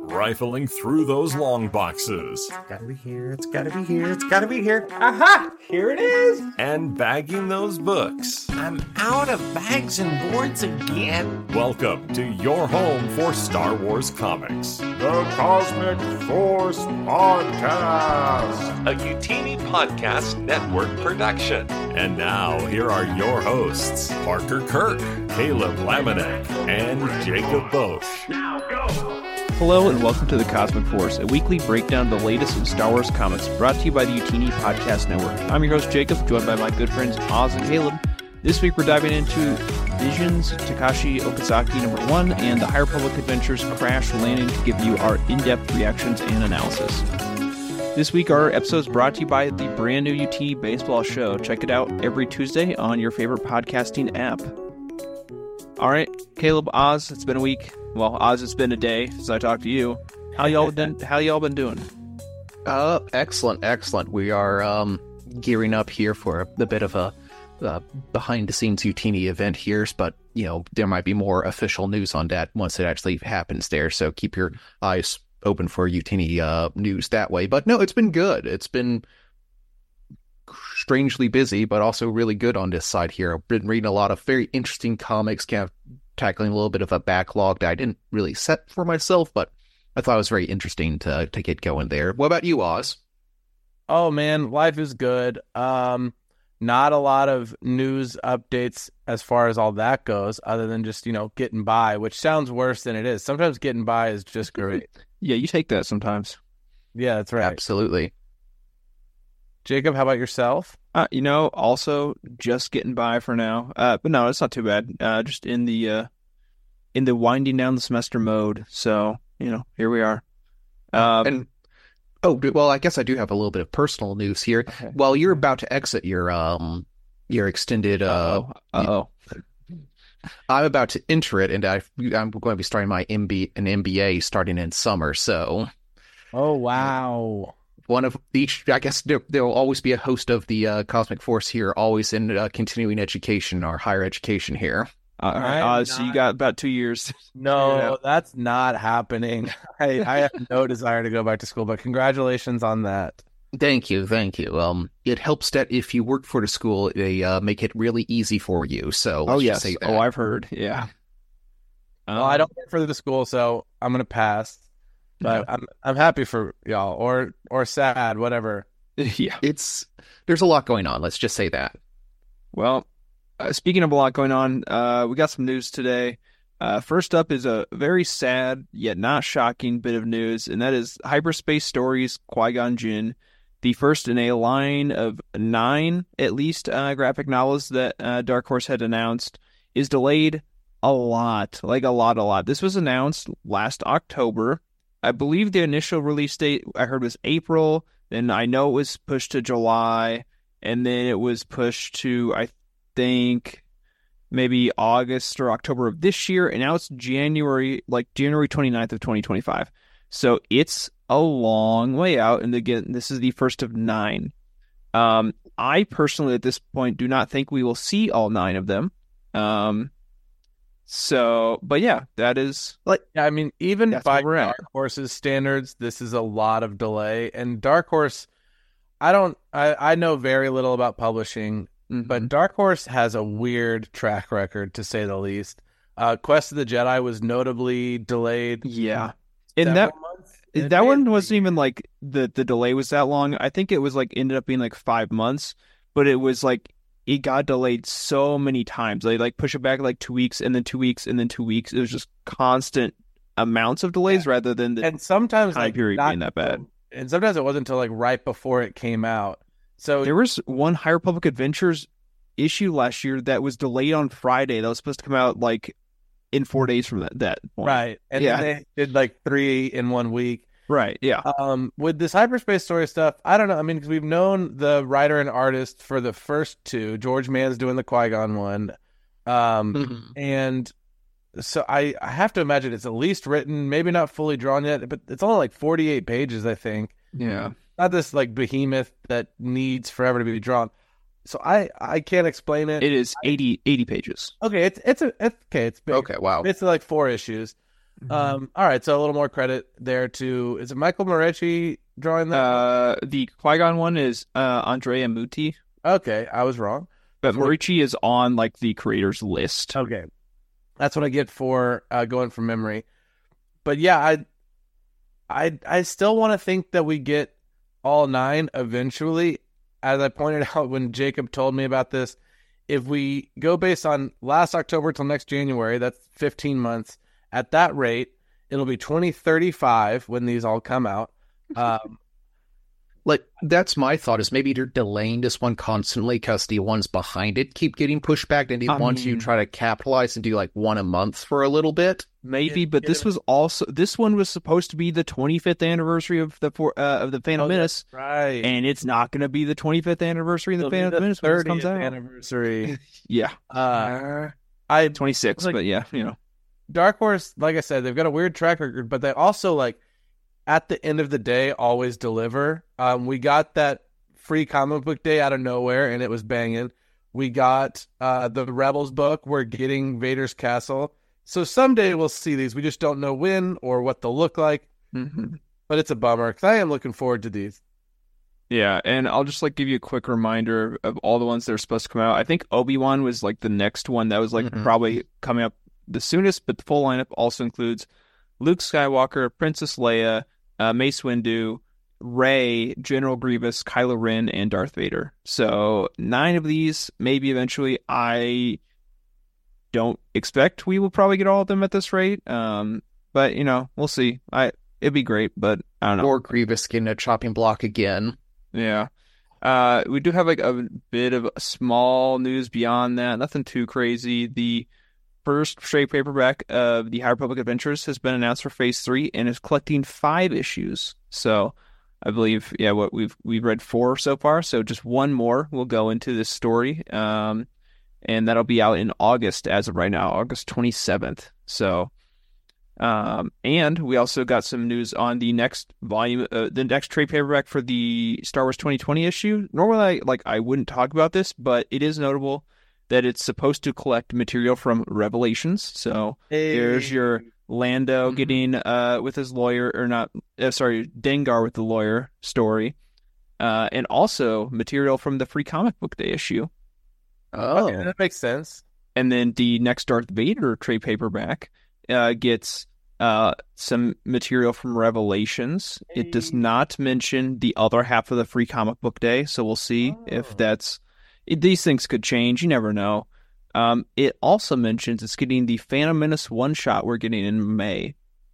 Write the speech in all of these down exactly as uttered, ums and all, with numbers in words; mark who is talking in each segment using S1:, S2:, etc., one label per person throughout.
S1: rifling through those long boxes.
S2: It's gotta be here, it's gotta be here, it's gotta be here. Aha! Here it is!
S1: And bagging those books.
S2: I'm out of bags and boards again.
S1: Welcome to your home for Star Wars comics.
S3: The Cosmic Force Podcast,
S1: a Utini Podcast Network production. And now, here are your hosts, Parker Kirk, Caleb Lamanek, and Jacob Bosch.
S3: Now go!
S4: Hello and welcome to The Cosmic Force, a weekly breakdown of the latest in Star Wars comics, brought to you by the Utini Podcast Network. I'm your host, Jacob, joined by my good friends Oz and Caleb. This week we're diving into Visions, Takashi Okazaki number one, and the High Republic Adventures Crash Landing to give you our in-depth reactions and analysis. This week our episode is brought to you by the brand new U T Baseball Show. Check it out every Tuesday on your favorite podcasting app. All right, Caleb, Oz, it's been a week. Well, Oz, it's been a day since I talked to you. How y'all been? How y'all been doing?
S5: Uh, excellent, excellent. We are um gearing up here for a, a bit of a uh, behind-the-scenes Utini event here, but you know there might be more official news on that once it actually happens there. So keep your eyes open for Utini uh, news that way. But no, it's been good. It's been strangely busy, but also really good on this side here. I've been reading a lot of very interesting comics, kind of tackling a little bit of a backlog that I didn't really set for myself, but I thought it was very interesting to to get going there. What about you, Oz?
S6: Oh man, life is good. Um, not a lot of news updates as far as all that goes, other than just, you know, getting by, which sounds worse than it is. Sometimes getting by is just great.
S4: Yeah, you take that sometimes.
S6: Yeah, that's right.
S5: Absolutely.
S6: Jacob, how about yourself?
S4: Uh, you know, also just getting by for now. Uh, but no, it's not too bad. Uh, just in the uh, in the winding down the semester mode. So, you know, here we are. Um,
S5: and oh, well, I guess I do have a little bit of personal news here.
S6: Okay.
S5: While you're about to exit your um your extended uh
S4: uh-oh.
S5: I'm about to enter it, and I I'm going to be starting my M B an M B A starting in summer. So,
S6: oh wow.
S5: One of each, I guess there there will always be a host of the uh, Cosmic Force here, always in uh, continuing education or higher education here.
S4: All right, uh, so you got about two years.
S6: No, that's not happening. I, I have no desire to go back to school, but congratulations on that.
S5: Thank you, thank you. Um, it helps that if you work for the school, they uh, make it really easy for you. So let's
S4: oh
S5: just
S4: yes,
S5: say that.
S4: oh I've heard, yeah.
S6: Um, well, I don't work for the school, so I'm gonna pass. But I'm I'm happy for y'all, or or sad, whatever.
S4: Yeah,
S5: it's there's a lot going on. Let's just say that.
S4: Well, uh, speaking of a lot going on, uh, we got some news today. Uh, first up is a very sad yet not shocking bit of news, and that is Hyperspace Stories Qui-Gon Jinn, the first in a line of nine, at least, uh, graphic novels that uh, Dark Horse had announced, is delayed a lot, like a lot, a lot. This was announced last October. I believe the initial release date I heard was April, then I know it was pushed to July, and then it was pushed to, I think, maybe August or October of this year, and now it's January, like January twenty-ninth of twenty twenty-five. So it's a long way out, and again, this is the first of nine. Um, I personally, at this point, do not think we will see all nine of them. Um... So, but yeah, that is
S6: like, I mean, even by
S4: we're
S6: Dark
S4: at.
S6: Horse's standards, this is a lot of delay. And Dark Horse, I don't, I, I know very little about publishing,
S4: mm-hmm.
S6: but Dark Horse has a weird track record, to say the least. Uh, Quest of the Jedi was notably delayed.
S4: Yeah, and that
S6: months.
S4: that one wasn't even like the the delay was that long. I think it was like ended up being like five months, but it was like. It got delayed so many times. They like push it back like two weeks and then two weeks and then two weeks. It was just constant amounts of delays yeah. rather than the
S6: and sometimes
S4: time
S6: like
S4: period
S6: not,
S4: being that bad.
S6: And sometimes it wasn't until like right before it came out. So
S4: there was one High Republic Adventures issue last year that was delayed on Friday. That was supposed to come out like in four days from that. that point.
S6: Right, and
S4: yeah.
S6: then they did like three in one week.
S4: Right, yeah.
S6: Um, with this hyperspace story stuff, I don't know. I mean, because we've known the writer and artist for the first two. George Mann's doing the Qui-Gon one. Um,
S5: mm-hmm.
S6: And so I, I have to imagine it's at least written, maybe not fully drawn yet, but it's only like forty-eight pages, I think.
S4: Yeah.
S6: Not this like behemoth that needs forever to be drawn. So I, I can't explain it.
S4: It is eighty, eighty pages.
S6: Okay, it's it's a it's, okay. It's big.
S5: Okay, wow.
S6: It's like four issues. Um, all right, so a little more credit there to, is it Michael Moretti drawing that?
S4: Uh, the Qui-Gon one is uh, Andrea Muti,
S6: Okay, I was wrong.
S4: but Morici is on like the creators list.
S6: Okay. That's what I get for uh, going from memory. But yeah, I I I still want to think that we get all nine eventually. As I pointed out when Jacob told me about this, if we go based on last October till next January, that's fifteen months. At that rate, it'll be twenty thirty-five when these all come out. Um,
S5: Like, that's my thought, is maybe they're delaying this one constantly because the ones behind it keep getting pushed back, and they
S4: I
S5: want to
S4: mean-
S5: try to capitalize and do like one a month for a little bit.
S4: Maybe,
S6: Get-
S4: but
S6: get
S4: this
S6: him-
S4: was also this one was supposed to be the twenty-fifth anniversary of the for, uh, of the Phantom
S6: Oh,
S4: Menace,
S6: right.
S4: and it's not going to be the twenty-fifth anniversary of the
S6: It'll be
S4: Phantom
S6: the
S4: Menace when this comes
S6: thirtieth
S4: out.
S6: anniversary.
S4: Yeah,
S6: Uh, I
S4: twenty-six,
S6: Like-
S4: but yeah, you know.
S6: Dark Horse, like I said, they've got a weird track record, but they also, like, at the end of the day, always deliver. Um, we got that free comic book day out of nowhere, and it was banging. We got uh, the Rebels book. We're getting Vader's Castle. So someday we'll see these. We just don't know when or what they'll look like,
S4: Mm-hmm.
S6: but it's a bummer because I am looking forward to these.
S4: Yeah, and I'll just like give you a quick reminder of all the ones that are supposed to come out. I think Obi-Wan was like the next one that was like
S5: Mhm.
S4: probably coming up the soonest, but the full lineup also includes Luke Skywalker, Princess Leia, uh, Mace Windu, Rey, General Grievous, Kylo Ren, and Darth Vader. So nine of these, maybe eventually. I don't expect we will probably get all of them at this rate. Um, but you know, we'll see. I it'd be great, but I don't know.
S5: Or Grievous getting a chopping block again.
S4: Yeah. Uh, we do have like a bit of small news beyond that. Nothing too crazy. The first trade paperback of the High Republic Adventures has been announced for Phase Three and is collecting five issues. So, I believe, yeah, what we've we've read four so far. So just one more will go into this story, um, and that'll be out in August as of right now, August twenty-seventh. So. Um, and we also got some news on the next volume, uh, the next trade paperback for the Star Wars twenty twenty issue. Normally, I, like I wouldn't talk about this, but it is notable that it's supposed to collect material from Revelations. So there's your Lando
S5: Mhm.
S4: getting uh with his lawyer, or not? Uh, sorry, Dengar with the lawyer story, uh, and also material from the Free Comic Book Day issue.
S5: Oh,
S6: Okay, that makes sense.
S4: And then the next Darth Vader trade paperback uh, gets uh, some material from Revelations. It does
S6: Hey.
S4: not mention the other half of the Free Comic Book Day, so we'll see
S6: Oh.
S4: if that's... It, these things could change. You never know. Um, it also mentions it's getting the Phantom Menace one-shot we're getting in May.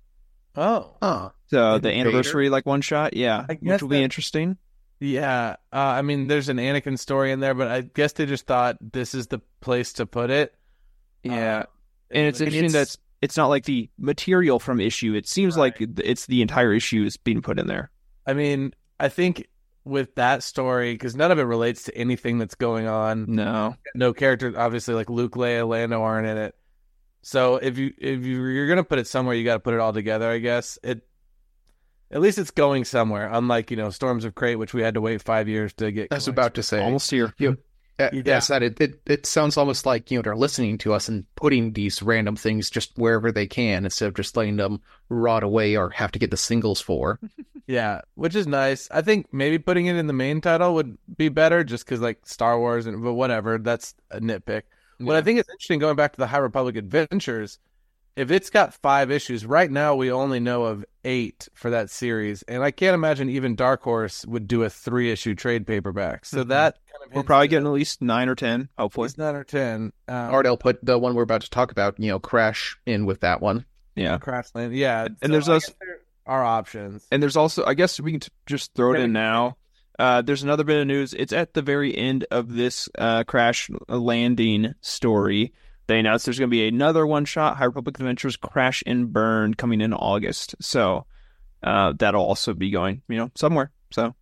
S6: Oh,
S5: huh.
S4: So
S5: And
S4: the
S5: Vader?
S4: anniversary like one-shot, yeah,
S6: I
S4: which
S6: guess
S4: will be
S6: that-
S4: interesting.
S6: yeah. Uh, I mean, there's an Anakin story in there, but I guess they just thought this is the place to put it.
S4: Yeah.
S6: Uh,
S4: And it's
S6: like-
S4: interesting that it's not like the material from issue. It seems like it's the entire issue is being put in there.
S6: I mean, I think with that story, because none of it relates to anything that's going on.
S4: No.
S6: No characters, obviously, like Luke, Leia, Lando aren't in it. So if you if you, you're gonna put it somewhere, you got to put it all together. I guess it. At least it's going somewhere. Unlike you know Storms of Crate, which we had to wait five years to get.
S5: I was about to say.
S4: Almost here.
S5: Uh,
S6: Yeah.
S5: Yes, that it, it it sounds almost like, you know, they're listening to us and putting these random things just wherever they can instead of just letting them rot away or have to get the singles for.
S6: Yeah, which is nice. I think maybe putting it in the main title would be better, just because like Star Wars and but whatever. That's a nitpick. What I think is interesting, going back to the High Republic Adventures, if it's got five issues right now, we only know of eight for that series, and I can't imagine even Dark Horse would do a three issue trade paperback. So
S4: Mhm.
S6: that kind of
S4: We're
S6: hints
S4: probably
S6: at
S4: getting at least nine or ten, hopefully.
S6: it's nine or ten. Um,
S5: Or they'll put the one we're about to talk about, you know, Crash in with that one.
S4: Yeah.
S6: Craftsland, yeah.
S4: And there's
S6: I
S4: also-
S6: guess there are options.
S4: And there's also, I guess we can t- just throw it in now. Uh, there's another bit of news. It's at the very end of this uh, Crash Landing story. They announced there's going to be another one-shot, High Republic Adventures Crash and Burn, coming in August. So uh, that'll also be going, you know, somewhere. So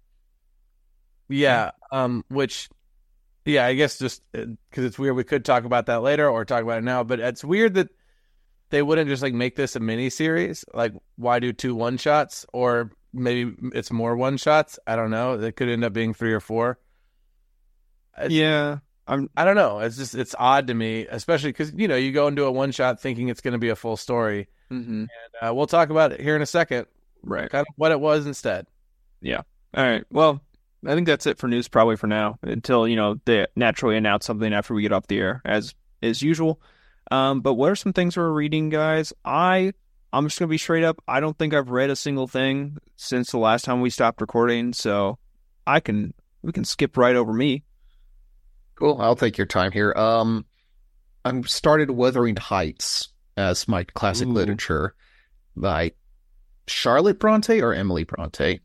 S6: Yeah, um, which, yeah, I guess just because it's weird, we could talk about that later or talk about it now. But it's weird that they wouldn't just like make this a mini series. Like, why do two one shots? Or maybe it's more one shots. I don't know. It could end up being three or four. It's-
S4: yeah, I'm
S6: I don't know. It's just it's odd to me, especially because you know you go into a one shot thinking it's going to be a full story,
S4: mhm.
S6: and uh, we'll talk about it here in a second.
S4: right.
S6: Kind of what it was instead.
S4: Yeah. All right. Well, I think that's it for news probably for now until, you know, they naturally announce something after we get off the air as as usual. Um, but what are some things we're reading, guys? I I'm just gonna be straight up. I don't think I've read a single thing since the last time we stopped recording, so I can we can skip right over me.
S5: Cool. I'll take your time here. Um, I'm started Wuthering Heights as my classic
S4: Ooh.
S5: literature by Charlotte Bronte or Emily Bronte.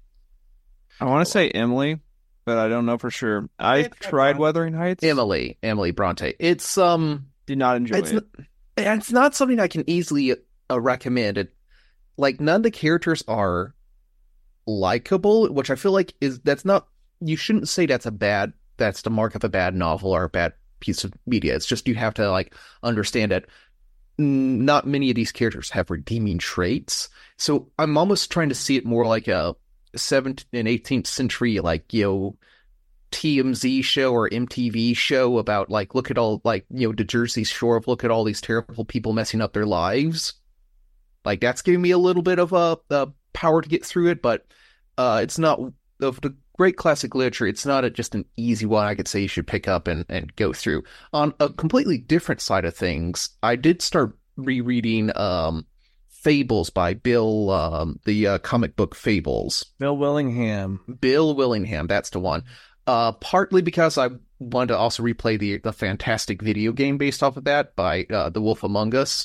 S4: I want to say Emily, but I don't know for sure. I
S6: It's
S4: tried
S6: fun.
S4: Wuthering Heights.
S5: Emily, Emily Bronte. It's um,
S4: Did not enjoy
S5: it's
S4: it.
S5: n- it's not something I can easily uh, recommend. It, like none of the characters are likable, which I feel like is that's not. You shouldn't say that's a bad. That's the mark of a bad novel or a bad piece of media. It's just you have to like understand that mm, not many of these characters have redeeming traits. So I'm almost trying to see it more like a seventeenth and eighteenth century, like, you know, T M Z show or M T V show about like, look at all, like, you know, the Jersey Shore, look at all these terrible people messing up their lives. Like, that's giving me a little bit of a, a power to get through it, but uh, it's not of the great classic literature. It's not a, just an easy one I could say you should pick up and, and go through. On a completely different side of things, I did start rereading um, Fables by Bill, um, the uh, comic book Fables.
S6: Bill Willingham.
S5: Bill Willingham, that's the one. Uh, partly because I wanted to also replay the the fantastic video game based off of that by uh, The Wolf Among Us.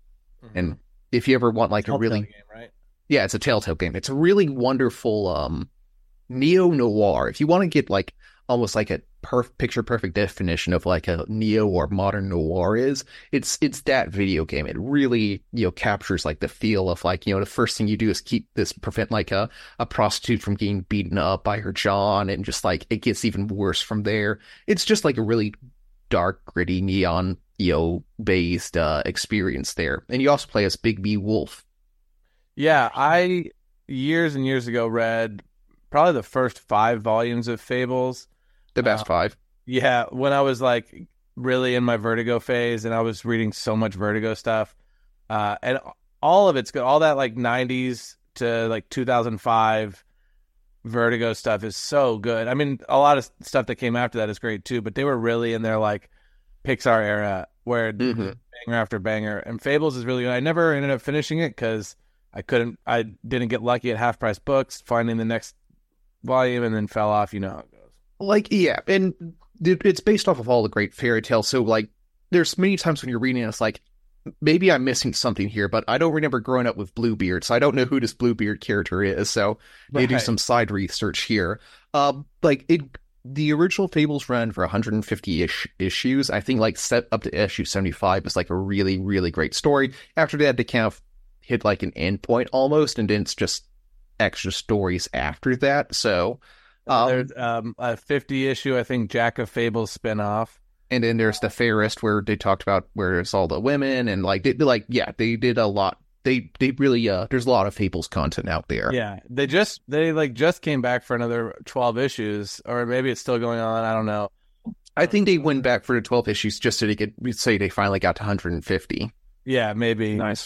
S5: And if you ever want like a
S6: Telltale
S5: really,
S6: game, right?
S5: yeah, it's a Telltale game. It's a really wonderful um, neo noir. If you want to get like almost like a perf- picture perfect definition of like a neo or modern noir is, it's it's that video game. It really, you know, captures like the feel of like, you know, the first thing you do is keep this prevent like a, a prostitute from getting beaten up by her John, and just like it gets even worse from there. It's just like a really dark, gritty, neon, you know, based uh, experience there. And you also play as Big B Wolf.
S6: Yeah, I years and years ago read probably the first five volumes of Fables.
S5: The best
S6: Uh,
S5: five.
S6: Yeah, when I was like really in my Vertigo phase, and I was reading so much Vertigo stuff, uh, and all of it's good. All that like nineties to like two thousand five Vertigo stuff is so good. I mean, a lot of stuff that came after that is great too, but they were really in their like Pixar era where
S5: Mhm.
S6: banger after banger. And Fables is really good. I never ended up finishing it because I couldn't. I didn't get lucky at half price books finding the next volume, and then fell off. You know how it goes.
S5: Like, yeah, and it- it's based off of all the great fairy tales. So, like, there's many times when you're reading, it's like, maybe I'm missing something here, but I don't remember growing up with Bluebeard, so I don't know who this Bluebeard character is. So, they do
S6: Right.
S5: some side research here. Uh, like, it, the original Fables ran for one hundred fifty ish issues. I think, like, set up to issue seventy-five is like a really, really great story. After that, they kind of hit like an end point almost, and then it's just extra stories after that. So, um,
S6: There's um, a fifty issue, I think, Jack of Fables spinoff.
S5: and then there's the Fairest, where they talked about where it's all the women, and like they they, like yeah, they did a lot. They they really uh, there's a lot of Fables content out there.
S6: Yeah, they just they like just came back for another twelve issues, or maybe it's still going on. I don't know.
S5: I think they went back for the twelve issues just so they could say they finally got to one hundred fifty.
S6: Yeah, maybe.
S4: Nice.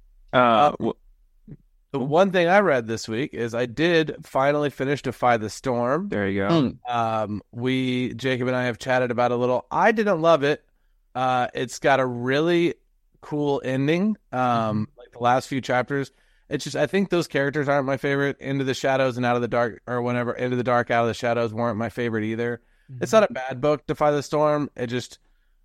S4: Uh, w-
S6: The one thing I read this week is I did finally finish Defy the Storm.
S4: there you go.
S5: Mm.
S6: Um, we Jacob and I have chatted about it a little. I didn't love it. Uh, it's got a really cool ending. Um, like the last few chapters. It's just I think those characters aren't my favorite. Into the Shadows and Out of the Dark, or whenever Into the Dark, Out of the Shadows weren't my favorite either. It's not a bad book, Defy the Storm. It just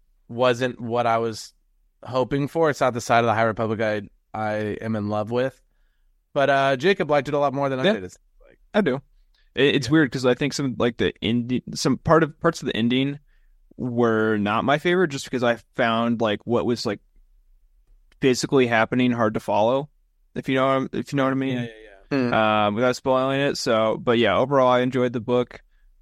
S6: wasn't what I was hoping for. It's not the side of the High Republic I I am in love with. But uh, Jacob liked it a lot more than I
S4: Yeah.
S6: did. It's like,
S4: I do. It, it's weird because I think some like the ending, some part of parts of the ending were not my favorite, just because I found like what was like physically happening hard to follow. If you know, if you know what I mean.
S6: yeah, yeah, yeah.
S4: Um, without spoiling it. So, but yeah, overall, I enjoyed the book.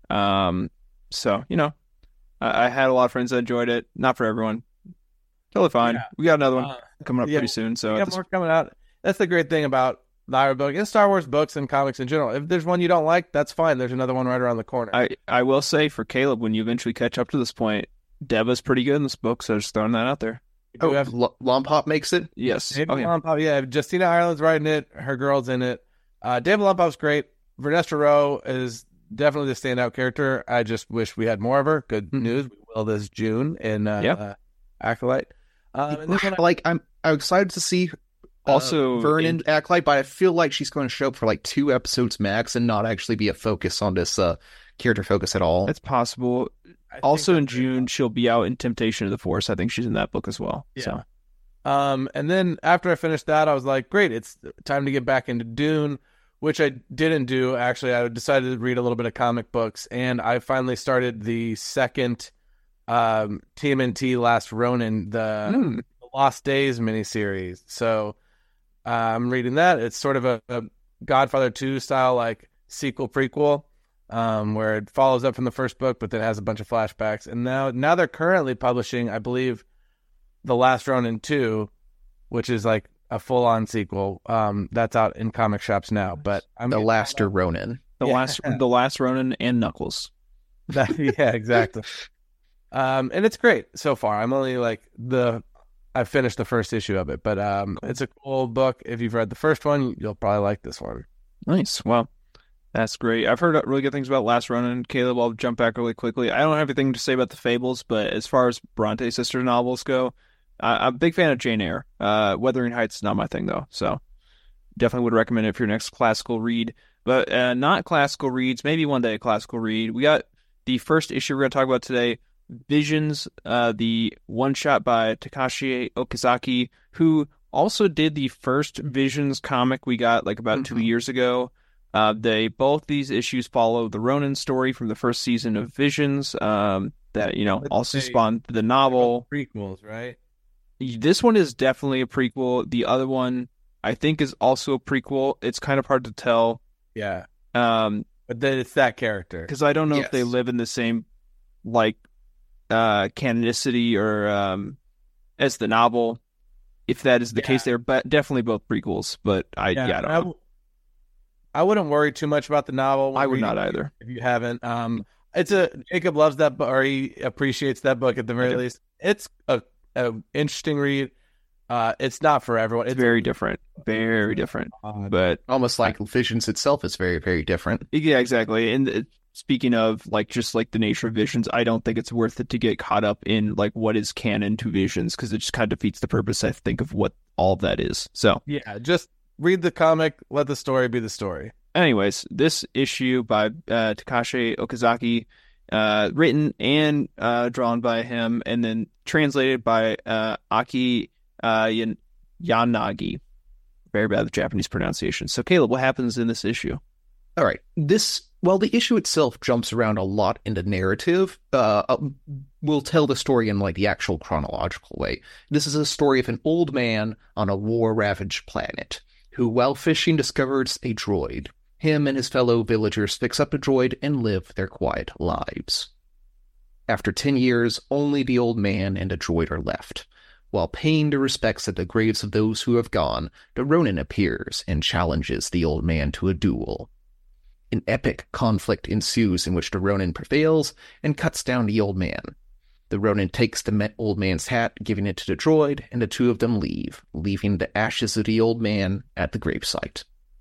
S4: Um, so you know, I, I had a lot of friends that enjoyed it. Not for everyone. Totally fine.
S6: Yeah.
S4: We got another one
S6: Uh,
S4: coming up
S6: yeah,
S4: pretty soon. So
S6: we
S4: at
S6: got
S4: this-
S6: more coming out. That's the great thing about Lyra book and Star Wars books and comics in general. If there's one you don't like, that's fine. There's another one right around the corner.
S4: I, I will say for Caleb, when you eventually catch up to this point, Deva's pretty good in this book, so just throwing that out there.
S5: Oh,
S6: have-
S5: L- Lompop makes it?
S4: Yes.
S6: David
S4: Oh, yeah.
S6: Lompop, yeah. Justina Ireland's writing it. Her girl's in it. Uh, David Lompop's great. Vernestra Rowe is definitely the standout character. I just wish we had more of her. Good
S4: Mhm.
S6: news. We will this June in uh,
S4: Yep.
S6: uh, Acolyte. Um, and then when I-
S5: Like, I'm, I'm excited to see uh,
S4: Also,
S5: Vernon
S4: in-
S5: Acolyte, but I feel like she's going to show up for like two episodes max and not actually be a focus on this uh, character focus at all.
S4: It's possible.
S6: I think
S4: Also in
S6: that's very
S4: June, she'll be out in Temptation of the Force. I think she's in that book as well.
S6: Yeah.
S4: So
S6: Um, and then after I finished that, I was like, great, it's time to get back into Dune, which I didn't do. Actually, I decided to read a little bit of comic books, and I finally started the second um, T M N T Last Ronin, the,
S4: Hmm.
S6: the Lost Days miniseries. So uh, I'm reading that. It's sort of a, a Godfather two style, like sequel prequel, um, where it follows up from the first book, but then has a bunch of flashbacks. And now, now they're currently publishing, I believe, The Last Ronin two, which is like a full-on sequel. Um, that's out in comic shops now. But I'm
S5: the Laster Ronin.
S4: the
S6: Yeah.
S4: last, the last Ronin and Knuckles.
S6: That, yeah, exactly. um, and it's great so far. I'm only like the I finished the first issue of it, but um, it's a cool book. If you've read the first one, you'll probably like this one.
S4: Nice. Well, that's great. I've heard really good things about Last Ronin. Caleb, I'll jump back really quickly. I don't have anything to say about the Fables, but as far as Bronte sisters novels go, I- I'm a big fan of Jane Eyre. Uh, Wuthering Heights is not my thing, though, so definitely would recommend it for your next classical read. But uh, not classical reads, maybe one day a classical read. We got the first issue we're going to talk about today, Visions, uh, the one-shot by Takashi Okazaki, who also did the first Visions comic we got like about
S6: Mm-hmm.
S4: two years ago. Uh, they both these issues follow the Ronin story from the first season of Visions, um, that you know
S6: Let's
S4: also
S6: say-
S4: spawned the novel.
S6: Prequels, right?
S4: This one is definitely a prequel. The other one, I think, is also a prequel. It's kind of hard to tell,
S6: Yeah,
S4: um,
S6: but then it's that character.
S4: because I don't know if they
S5: Yes.
S4: live in the same like uh, canonicity or um, as the novel. If that is the
S6: Yeah.
S4: case, they're but definitely both prequels. But I yeah, I don't
S6: I,
S4: know.
S6: w- I wouldn't worry too much about the novel. when
S4: I would
S6: reading
S4: not
S6: it,
S4: either.
S6: If you haven't, um, it's a Jacob loves that book, or he appreciates that book at the very
S4: do.
S6: least. It's a, a interesting read. Uh, it's not for everyone.
S4: It's very different, very different.
S6: odd.
S4: But
S5: Almost like Visions itself is very, very different.
S4: yeah, exactly. And uh, speaking of like just like the nature of Visions, I don't think it's worth it to get caught up in like what is canon to Visions, because it just kind of defeats the purpose, I think, of what all of that is. So
S6: Yeah, just read the comic. Let the story be the story.
S4: anyways, this issue by uh, Takashi Okazaki, uh, written and uh, drawn by him, and then translated by uh, Aki uh, Yan- Yanagi. Very bad with Japanese pronunciation. So, Caleb, what happens in this issue?
S5: All right. This, well, the issue itself jumps around a lot in the narrative. Uh, uh, we'll tell the story in like the actual chronological way. This is a story of an old man on a war-ravaged planet who, while fishing, discovers a droid. Him and his fellow villagers fix up the droid and live their quiet lives. After ten years, only the old man and the droid are left. While paying the respects at the graves of those who have gone, the Ronin appears and challenges the old man to a duel. An epic conflict ensues in which the Ronin prevails and cuts down the old man. The Ronin takes the me- old man's hat, giving it to the droid, and the two of them leave, leaving the ashes of the old man at the gravesite.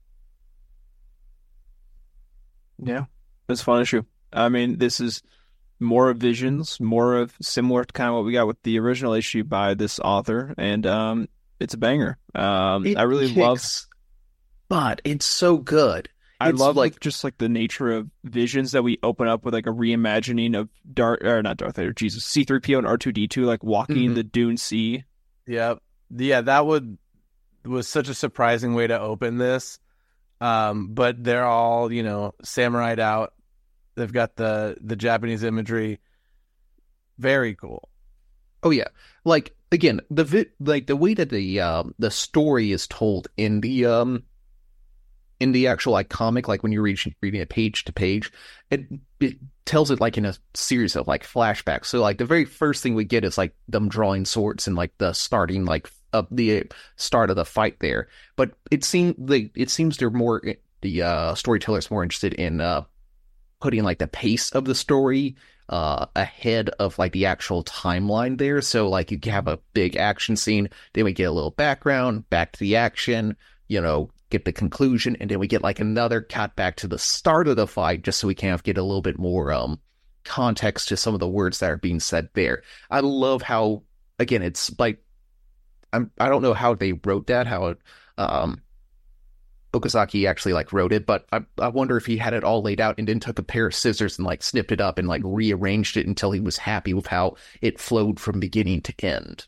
S4: Yeah, it's a fun issue. I mean, this is more of Visions, more of similar to kind of what we got with the original issue by this author, and um, it's a banger. Um,
S5: It
S4: I really love.
S5: kicks, but it's so good.
S4: I
S5: It's
S4: love
S5: like-
S4: like just like the nature of Visions that we open up with like a reimagining of Darth or not Darth Vader, Jesus, C three P O and R two D two like walking
S5: Mhm.
S4: the Dune Sea.
S6: Yep. Yeah, that would was such a surprising way to open this. Um, but they're all, you know, samurai'd out. They've got the the Japanese imagery. Very cool.
S5: Oh yeah, like again, the vi- like the way that the um the story is told in the um in the actual like comic, like when you're reading reading it page to page, it it tells it like in a series of like flashbacks. So like the very first thing we get is like them drawing swords and like the starting like uh, the start of the fight there. But it seemed like it seems they're more the uh, storytellers more interested in uh, putting like the pace of the story uh, ahead of like the actual timeline there. So like you have a big action scene, then we get a little background, back to the action, you know, get the conclusion, and then we get like another cut back to the start of the fight, just so we can get a little bit more um context to some of the words that are being said there. I love how, again, it's like I'm I don't know how they wrote that, how it, um Okazaki actually like wrote it, but I, I wonder if he had it all laid out and then took a pair of scissors and like snipped it up and like rearranged it until he was happy with how it flowed from beginning to end.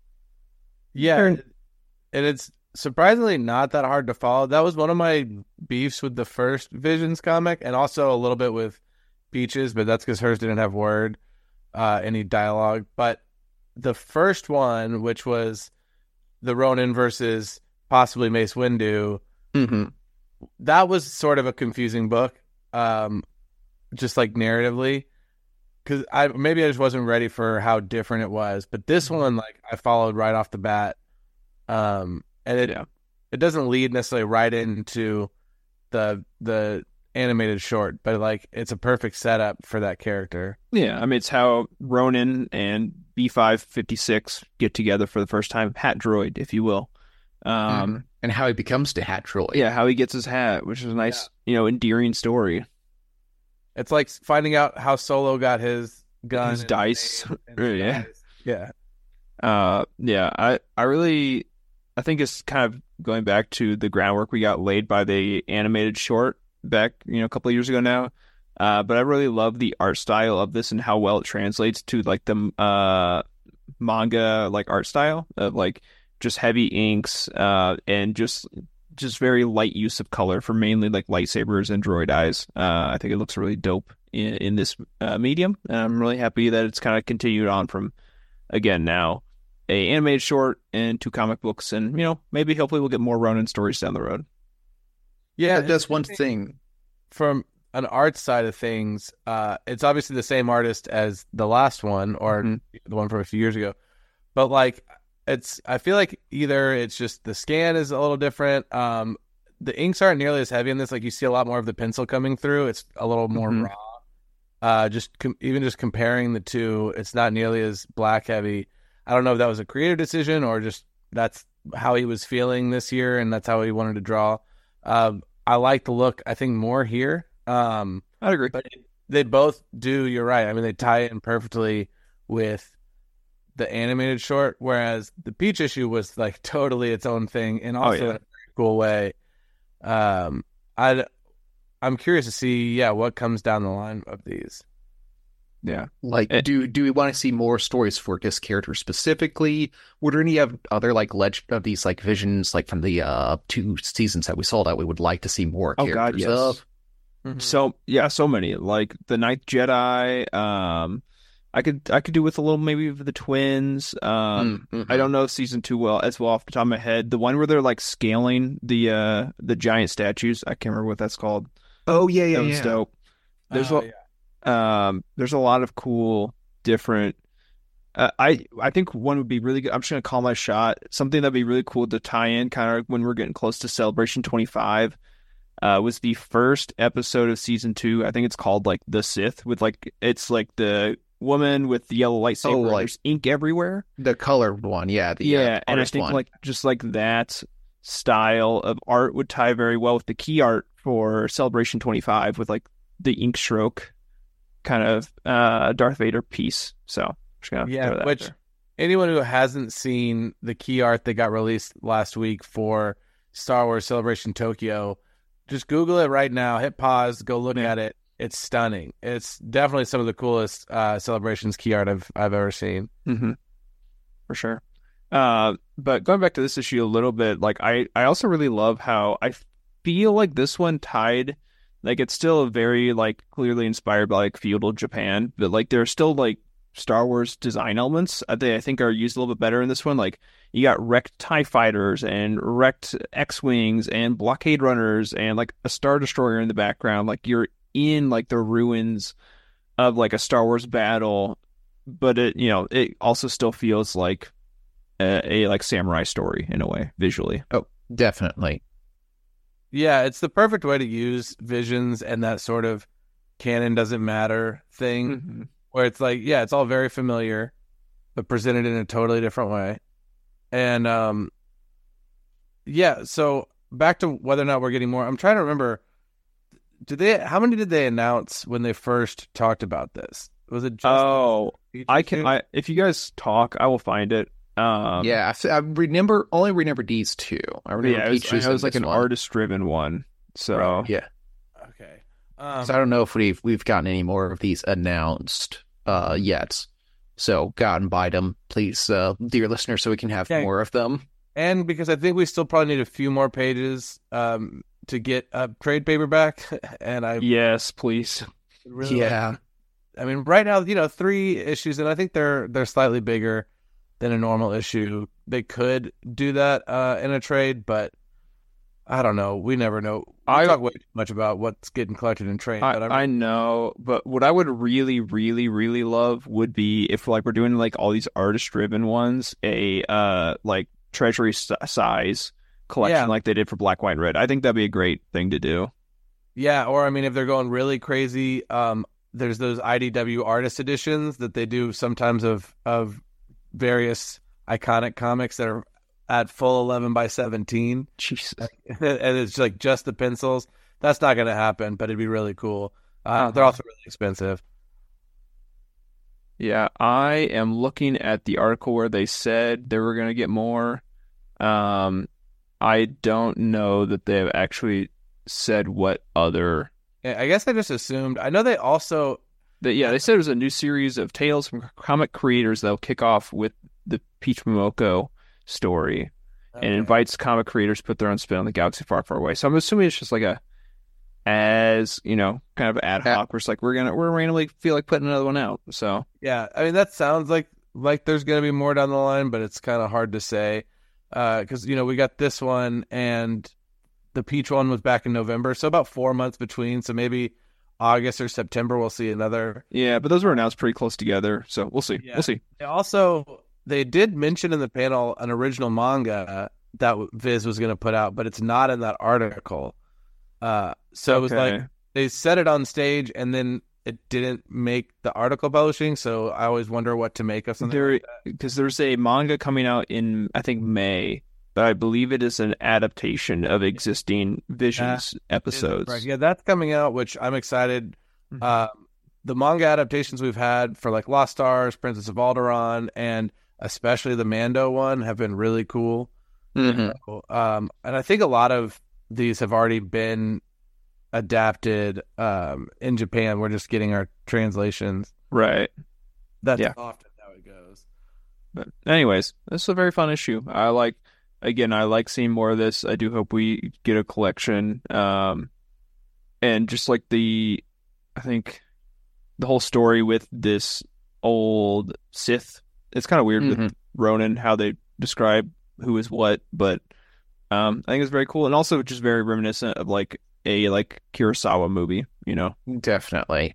S6: Yeah, and it's surprisingly not that hard to follow. That was one of my beefs with the first Visions comic, and also a little bit with Peaches, but that's because hers didn't have word, uh, any dialogue. But the first one, which was the Ronin versus possibly Mace Windu,
S5: mm-hmm.
S6: that was sort of a confusing book, um, just like narratively, because I maybe I just wasn't ready for how different it was. But this one, like, I followed right off the bat, um, and it yeah. it doesn't lead necessarily right into the the animated short, but like it's a perfect setup for that character.
S4: Yeah, I mean, it's how Ronin and B five fifty-six get together for the first time, hat droid, if you will. Um,
S5: mm-hmm. And how he becomes the hat droid.
S4: Yeah, how he gets his hat, which is a nice, yeah. you know, endearing story.
S6: It's like finding out how Solo got his gun,
S4: his
S6: and
S4: dice.
S6: And his
S4: yeah,
S6: dice. yeah,
S4: uh, yeah. I, I really, I think it's kind of going back to the groundwork we got laid by the animated short back, you know, a couple of years ago now. Uh, but I really love the art style of this and how well it translates to like the uh manga like art style of like just heavy inks uh and just just very light use of color for mainly like lightsabers and droid eyes. Uh, I think it looks really dope in in this uh, medium, and I'm really happy that it's kind of continued on from again now a animated short and two comic books, and you know maybe hopefully we'll get more Ronin stories down the road.
S6: Yeah,
S5: that's one thing.
S6: From an art side of things, uh, it's obviously the same artist as the last one, or mm-hmm. the one from a few years ago. But like, it's I feel like either it's just the scan is a little different. Um, the inks aren't nearly as heavy in this. Like you see a lot more of the pencil coming through. It's a little more mm-hmm. raw. Uh, just com- even just comparing the two, it's not nearly as black heavy. I don't know if that was a creative decision or just that's how he was feeling this year, and that's how he wanted to draw. Um, I like the look, I think, more here. Um,
S4: I'd agree.
S6: But they both do, you're right. I mean, they tie in perfectly with the animated short, whereas the Peach issue was like totally its own thing and also oh, yeah. in a very cool way. Um, I'd, I'm curious to see, yeah, what comes down the line of these.
S4: Yeah.
S5: Like, it, do do we want to see more stories for this character specifically? Were there any other, like, legend of these, like, visions, like, from the uh, two seasons that we saw that we would like to see more
S4: oh,
S5: characters
S4: God, yes.
S5: of?
S4: Mm-hmm. So, yeah, so many. Like, the Ninth Jedi, um, I could I could do with a little maybe of the twins. Um, mm-hmm. I don't know season two well as well off the top of my head. The one where they're, like, scaling the uh, the giant statues. I can't remember what that's called.
S5: Oh, yeah, yeah,
S4: that was
S5: yeah.
S4: dope. There's
S6: oh,
S4: a,
S6: yeah.
S4: Um, there's a lot of cool, different. Uh, I I think one would be really good. I'm just gonna call my shot. Something that'd be really cool to tie in, kind of when we're getting close to Celebration twenty-five. Uh, was the first episode of season two. I think it's called like The Sith, with like it's like the woman with the yellow lightsaber.
S5: Oh, like,
S4: there's ink everywhere.
S5: The colored one, yeah. The,
S4: yeah,
S5: uh,
S4: and I think
S5: one.
S4: like just like that style of art would tie very well with the key art for Celebration twenty-five, with like the ink stroke kind of uh Darth Vader piece. So I'm just gonna
S6: yeah,
S4: throw that
S6: which
S4: there.
S6: Anyone who hasn't seen the key art that got released last week for Star Wars Celebration Tokyo, just Google it right now, hit pause, go look yeah. at it. It's stunning. It's definitely some of the coolest uh Celebrations key art I've I've ever seen.
S4: Mm-hmm. For sure. Uh but going back to this issue a little bit, like I I also really love how I feel like this one tied. Like, it's still very, like, clearly inspired by, like, feudal Japan, but, like, there are still, like, Star Wars design elements that I think are used a little bit better in this one. Like, you got wrecked TIE fighters and wrecked X-Wings and blockade runners and, like, a Star Destroyer in the background. Like, you're in, like, the ruins of, like, a Star Wars battle, but it, you know, it also still feels like a, a like samurai story in a way visually.
S5: Oh, definitely.
S6: Yeah, it's the perfect way to use Visions and that sort of canon doesn't matter thing,
S4: Mm-hmm.
S6: where it's like, yeah, it's all very familiar, but presented in a totally different way. And um, yeah, so back to whether or not we're getting more. I'm trying to remember. Did they? How many did they announce when they first talked about this? Was it just
S4: Oh,
S6: the
S4: I can. I if you guys talk, I will find it. Um,
S5: yeah, I, I remember only remember these two. I remember
S4: yeah, it was,
S5: Peaches
S4: it was
S5: and
S4: like
S5: this
S4: an
S5: one.
S4: artist-driven one. So
S6: Right.
S5: Yeah,
S6: Okay. Um,
S5: so I don't know if we've we've gotten any more of these announced uh, yet. So go out and buy them, please, uh, dear listeners, so we can have
S6: Yeah.
S5: more of them.
S6: and because I think we still probably need a few more pages um, to get a trade paperback, and I
S4: yes, please.
S6: really
S5: yeah,
S6: I mean, right now, you know, three issues, and I think they're they're slightly bigger than a normal issue. They could do that uh, in a trade, but I don't know. We never know. We
S4: I-
S6: talk way too much about what's getting collected in trade,
S4: I,
S6: but I'm,
S4: I know, but what I would really, really, really love would be if like we're doing like all these artist-driven ones, a uh like treasury s- size collection
S6: Yeah.
S4: like they did for Black, White, and Red. I think that'd be a great thing to do.
S6: yeah. Or I mean, if they're going really crazy, um, there's those I D W artist editions that they do sometimes of of various iconic comics that are at full eleven by seventeen.
S4: Jesus.
S6: And it's like just the pencils. That's not going to happen, but it'd be really cool. Uh,
S4: Uh-huh.
S6: They're also really expensive.
S4: Yeah, I am looking at the article where they said they were going to get more. Um, I don't know that they've actually said what other.
S6: Yeah, I guess I just assumed. I know they also.
S4: That yeah, they said it was a new series of tales from comic creators that'll kick off with the Peach Momoko story, and
S6: Okay.
S4: invites comic creators to put their own spin on the galaxy far, far away. So I'm assuming it's just like a, as you know, kind of ad hoc. We're just like we're gonna we're randomly feel like putting another one out. So
S6: Yeah, I mean that sounds like like there's going to be more down the line, but it's kind of hard to say because you know we got this one and the Peach one was back in November, so about four months between. So maybe August or September we'll see another.
S4: yeah, but those were announced pretty close together. So we'll see.
S6: Yeah.
S4: We'll see.
S6: They also, they did mention in the panel an original manga that Viz was going to put out, but it's not in that article. Uh, so it was
S4: Okay.
S6: like they said it on stage and then it didn't make the article publishing. So I always wonder what to make of something.
S4: There,
S6: like that.
S4: because there's a manga coming out in I think May, but I believe it is an adaptation of existing Visions episodes.
S6: Right. Yeah, that's coming out, which I'm excited.
S4: Mhm.
S6: Uh, the manga adaptations we've had for like Lost Stars, Princess of Alderaan, and especially the Mando one have been really cool.
S5: Mhm.
S6: Um, and I think a lot of these have already been adapted um, in Japan. We're just getting our translations.
S4: Right.
S6: That's
S4: Yeah.
S6: often how it goes.
S4: But anyways, this is a very fun issue. I like, again, I like seeing more of this. I do hope we get a collection. Um, and just like the, I think the whole story with this old Sith, it's kind of weird with
S5: Mhm.
S4: Ronin, how they describe who is what, but um, I think it's very cool. And also just very reminiscent of like a like Kurosawa movie, you know?
S5: Definitely.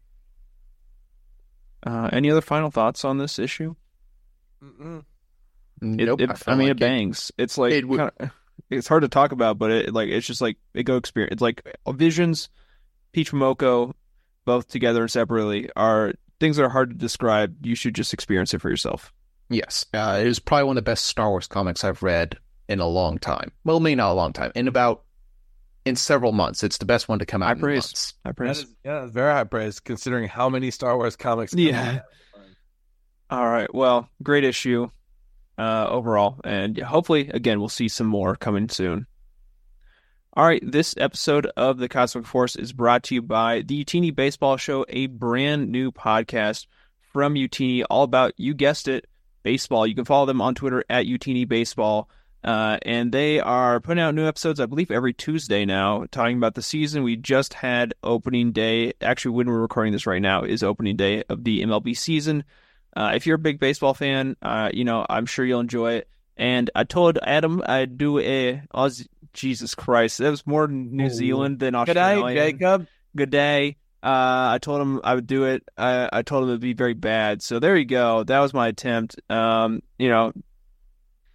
S4: Uh, any other final thoughts on this issue?
S6: Mm-mm.
S4: It,
S5: Nope.
S4: it- I,
S5: feel
S4: mean,
S5: like
S4: it bangs. It's like
S5: it would-
S4: kinda, it's hard to talk about, but it like it's just like a go experience. It's like Visions, Peach Momoko, both together and separately are things that are hard to describe. You should just experience it for yourself.
S5: Yes, uh, it is probably one of the best Star Wars comics I've read in a long time. Well, maybe not a long time. In about in several months, it's the best one to come out.
S4: High
S5: in
S4: praise.
S5: months.
S4: I
S6: That
S4: praise.
S6: is, yeah, that's very high praise considering how many Star Wars comics. come
S4: Yeah.
S6: out.
S4: All right. Well, great issue uh, overall, and hopefully, again, we'll see some more coming soon. All right, this episode of the Cosmic Force is brought to you by the Utini Baseball Show, a brand new podcast from Utini, all about, you guessed it, baseball. You can follow them on Twitter at Utini Baseball, uh, and they are putting out new episodes, I believe, every Tuesday now, talking about the season. We just had opening day. Actually, when we're recording this right now is opening day of the M L B season. Uh, if you're a big baseball fan, uh, you know, I'm sure you'll enjoy it. And I told Adam I'd do a, oh, Jesus Christ, that was more New Zealand than
S6: Good day,
S4: Australia.
S6: Jacob.
S4: Good day. Uh, I told him I would do it. I, I told him it'd be very bad. So there you go. That was my attempt. Um, you know,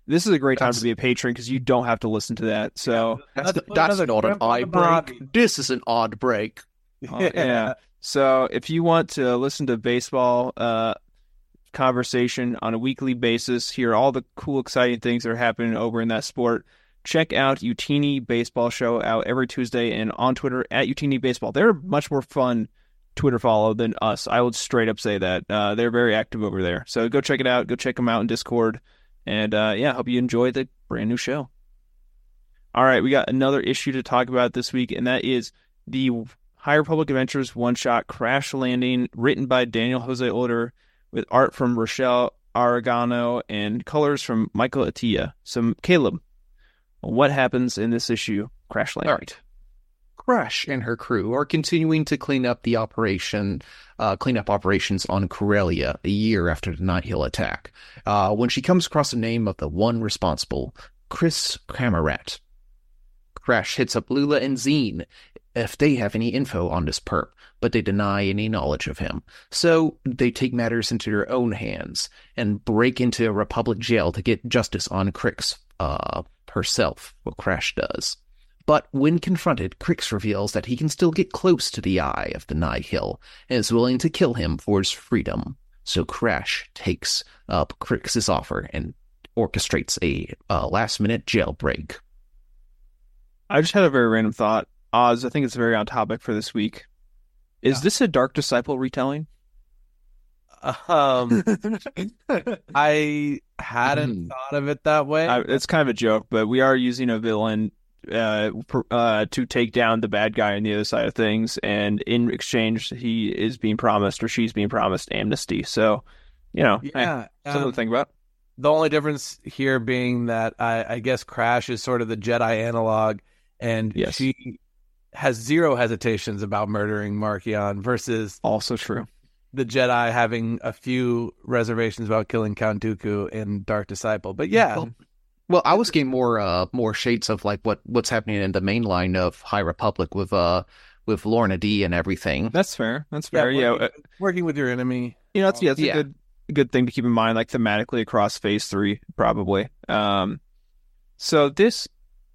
S4: This is a great time
S5: That's-
S4: to be a patron because you don't have to listen to that. So
S5: That's,
S6: Let's put
S5: that's
S6: another
S5: not an
S6: shrimp on
S5: eye
S6: the barbie.
S5: break. This is an odd break.
S4: uh, yeah. So if you want to listen to baseball uh, conversation on a weekly basis, hear all the cool, exciting things that are happening over in that sport, check out Utini Baseball Show out every Tuesday and on Twitter at Utini Baseball. They're much more fun Twitter follow than us. I would straight up say that. Uh, they're very active over there. So go check it out. Go check them out in Discord. And uh, yeah, hope you enjoy the brand new show. All right, we got another issue to talk about this week, and that is the High Republic Adventures one-shot Crash Landing, written by Daniel Jose Older, with art from Rochelle Aragano and colors from Michael Atiyah. So, Caleb, what happens in this issue, Crash Landing?
S5: All right. Crash and her crew are continuing to clean up the operation, uh, clean up operations on Corellia a year after the Night Hill attack, uh, when she comes across the name of the one responsible, Chris Camarat. Crash hits up Lula and Zine if they have any info on this perp, but they deny any knowledge of him. So they take matters into their own hands and break into a Republic jail to get justice on Crix uh, herself, what Crash does. But when confronted, Crix reveals that he can still get close to the eye of the Nihil and is willing to kill him for his freedom. So Crash takes up Crix's offer and orchestrates a uh, last-minute jailbreak.
S4: I just had a very random thought. Oz, I think it's very on topic for this week. Is
S6: Yeah.
S4: this a Dark Disciple retelling?
S6: Um, I hadn't
S5: Mm.
S6: thought of it that way.
S4: I, it's kind of a joke, but we are using a villain uh, pr- uh, to take down the bad guy on the other side of things, and in exchange, he is being promised, or she's being promised, amnesty. So, you know, hey,
S6: yeah,
S4: something
S6: um,
S4: to think about.
S6: the only difference here being that I, I guess Crash is sort of the Jedi analog, and
S4: Yes.
S6: she has zero hesitations about murdering Markion versus
S4: Also true.
S6: the Jedi having a few reservations about killing Count Dooku in Dark Disciple. But yeah,
S5: Well, well, I was getting more uh more shades of like what what's happening in the main line of High Republic with uh with Lorna D and everything.
S4: That's fair. That's
S6: yeah,
S4: fair. Yeah,
S6: working,
S4: uh,
S6: working with your enemy.
S4: you know, it's yeah, it's
S5: Yeah.
S4: a good good thing to keep in mind, like thematically across Phase Three, probably. Um, so this,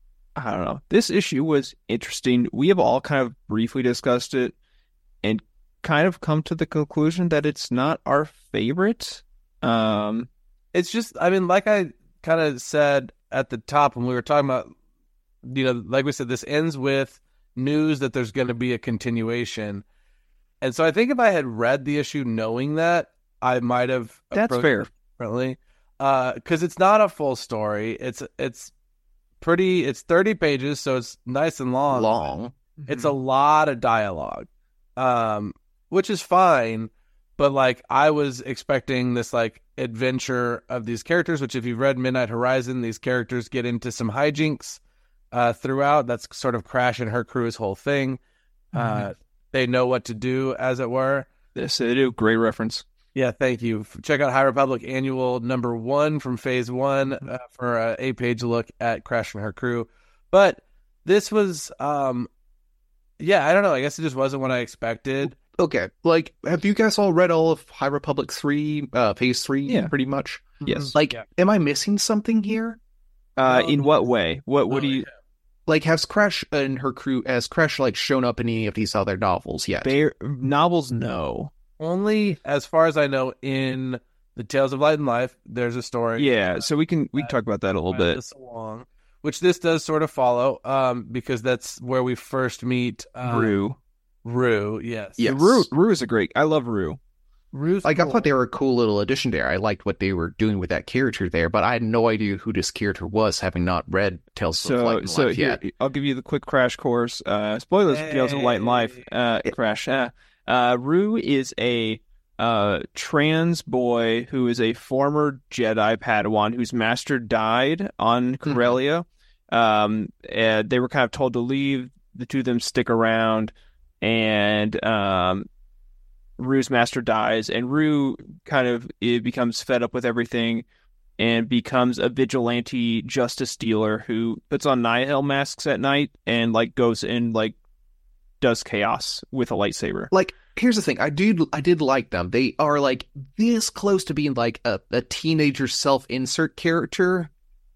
S4: I don't know, this issue was interesting. We have all kind of briefly discussed it, and kind of come to the conclusion that it's not our favorite. Um,
S6: It's just, I mean, like I kind of said at the top when we were talking about, you know, like we said, this ends with news that there's going to be a continuation. And so I think if I had read the issue knowing that, I might have
S4: that's
S6: approached
S4: fair.
S6: it differently. Uh, because it's not a full story. It's it's pretty. It's thirty pages, so it's nice and long.
S5: Long.
S6: It's a lot of dialogue, um, which is fine. But like, I was expecting this like adventure of these characters. Which, if you've read Midnight Horizon, these characters get into some hijinks uh, throughout. That's sort of Crash and her crew's whole thing. Uh, they know what to do, as it were.
S4: Yes, they do. Great reference.
S6: Yeah, thank you. Check out High Republic Annual number one from Phase One uh, for a eight-page look at Crash and her crew. But this was, um, yeah, I don't know. I guess it just wasn't what I expected.
S5: Okay, like, have you guys all read all of High Republic three, uh, Phase three,
S4: Yeah.
S5: pretty much?
S4: Yes.
S5: Like,
S6: Yeah.
S5: am I missing something here?
S4: Uh,
S6: No.
S4: in what way? What what
S6: Oh,
S4: do you?
S6: yeah.
S5: Like, has Crash and her crew, has Crash, like, shown up in any of these other novels yet?
S4: Bear, novels? No.
S6: Only, as far as I know, in the Tales of Light and Life, there's a story.
S4: Yeah. So we can we can talk about that a little bit.
S6: This along, which this does sort of follow, um, because that's where we first meet uh,
S4: Rue.
S6: Rue, yes.
S5: Yes.
S4: Rue. Rue is a great. I love Rue.
S6: Rue's
S5: Like, I
S6: cool.
S5: thought they were a cool little addition there. I liked what they were doing with that character there, but I had no idea who this character was, having not read Tales of Light
S4: So
S5: and
S4: so
S5: Life
S4: here,
S5: yet.
S4: I'll give you the quick crash course. Uh, spoilers for Tales of Light and Life. Uh, crash. Uh, uh, Rue is a uh trans boy who is a former Jedi Padawan whose master died on Corellia. Um, and they were kind of told to leave. The two of them stick around, and um. Rue's master dies, and Rue kind of it becomes fed up with everything and becomes a vigilante justice dealer who puts on Nihil masks at night and like goes and like does chaos with a lightsaber.
S5: Like, here's the thing. I do, I did like them. They are, like, this close to being, like, a, a teenager self-insert character.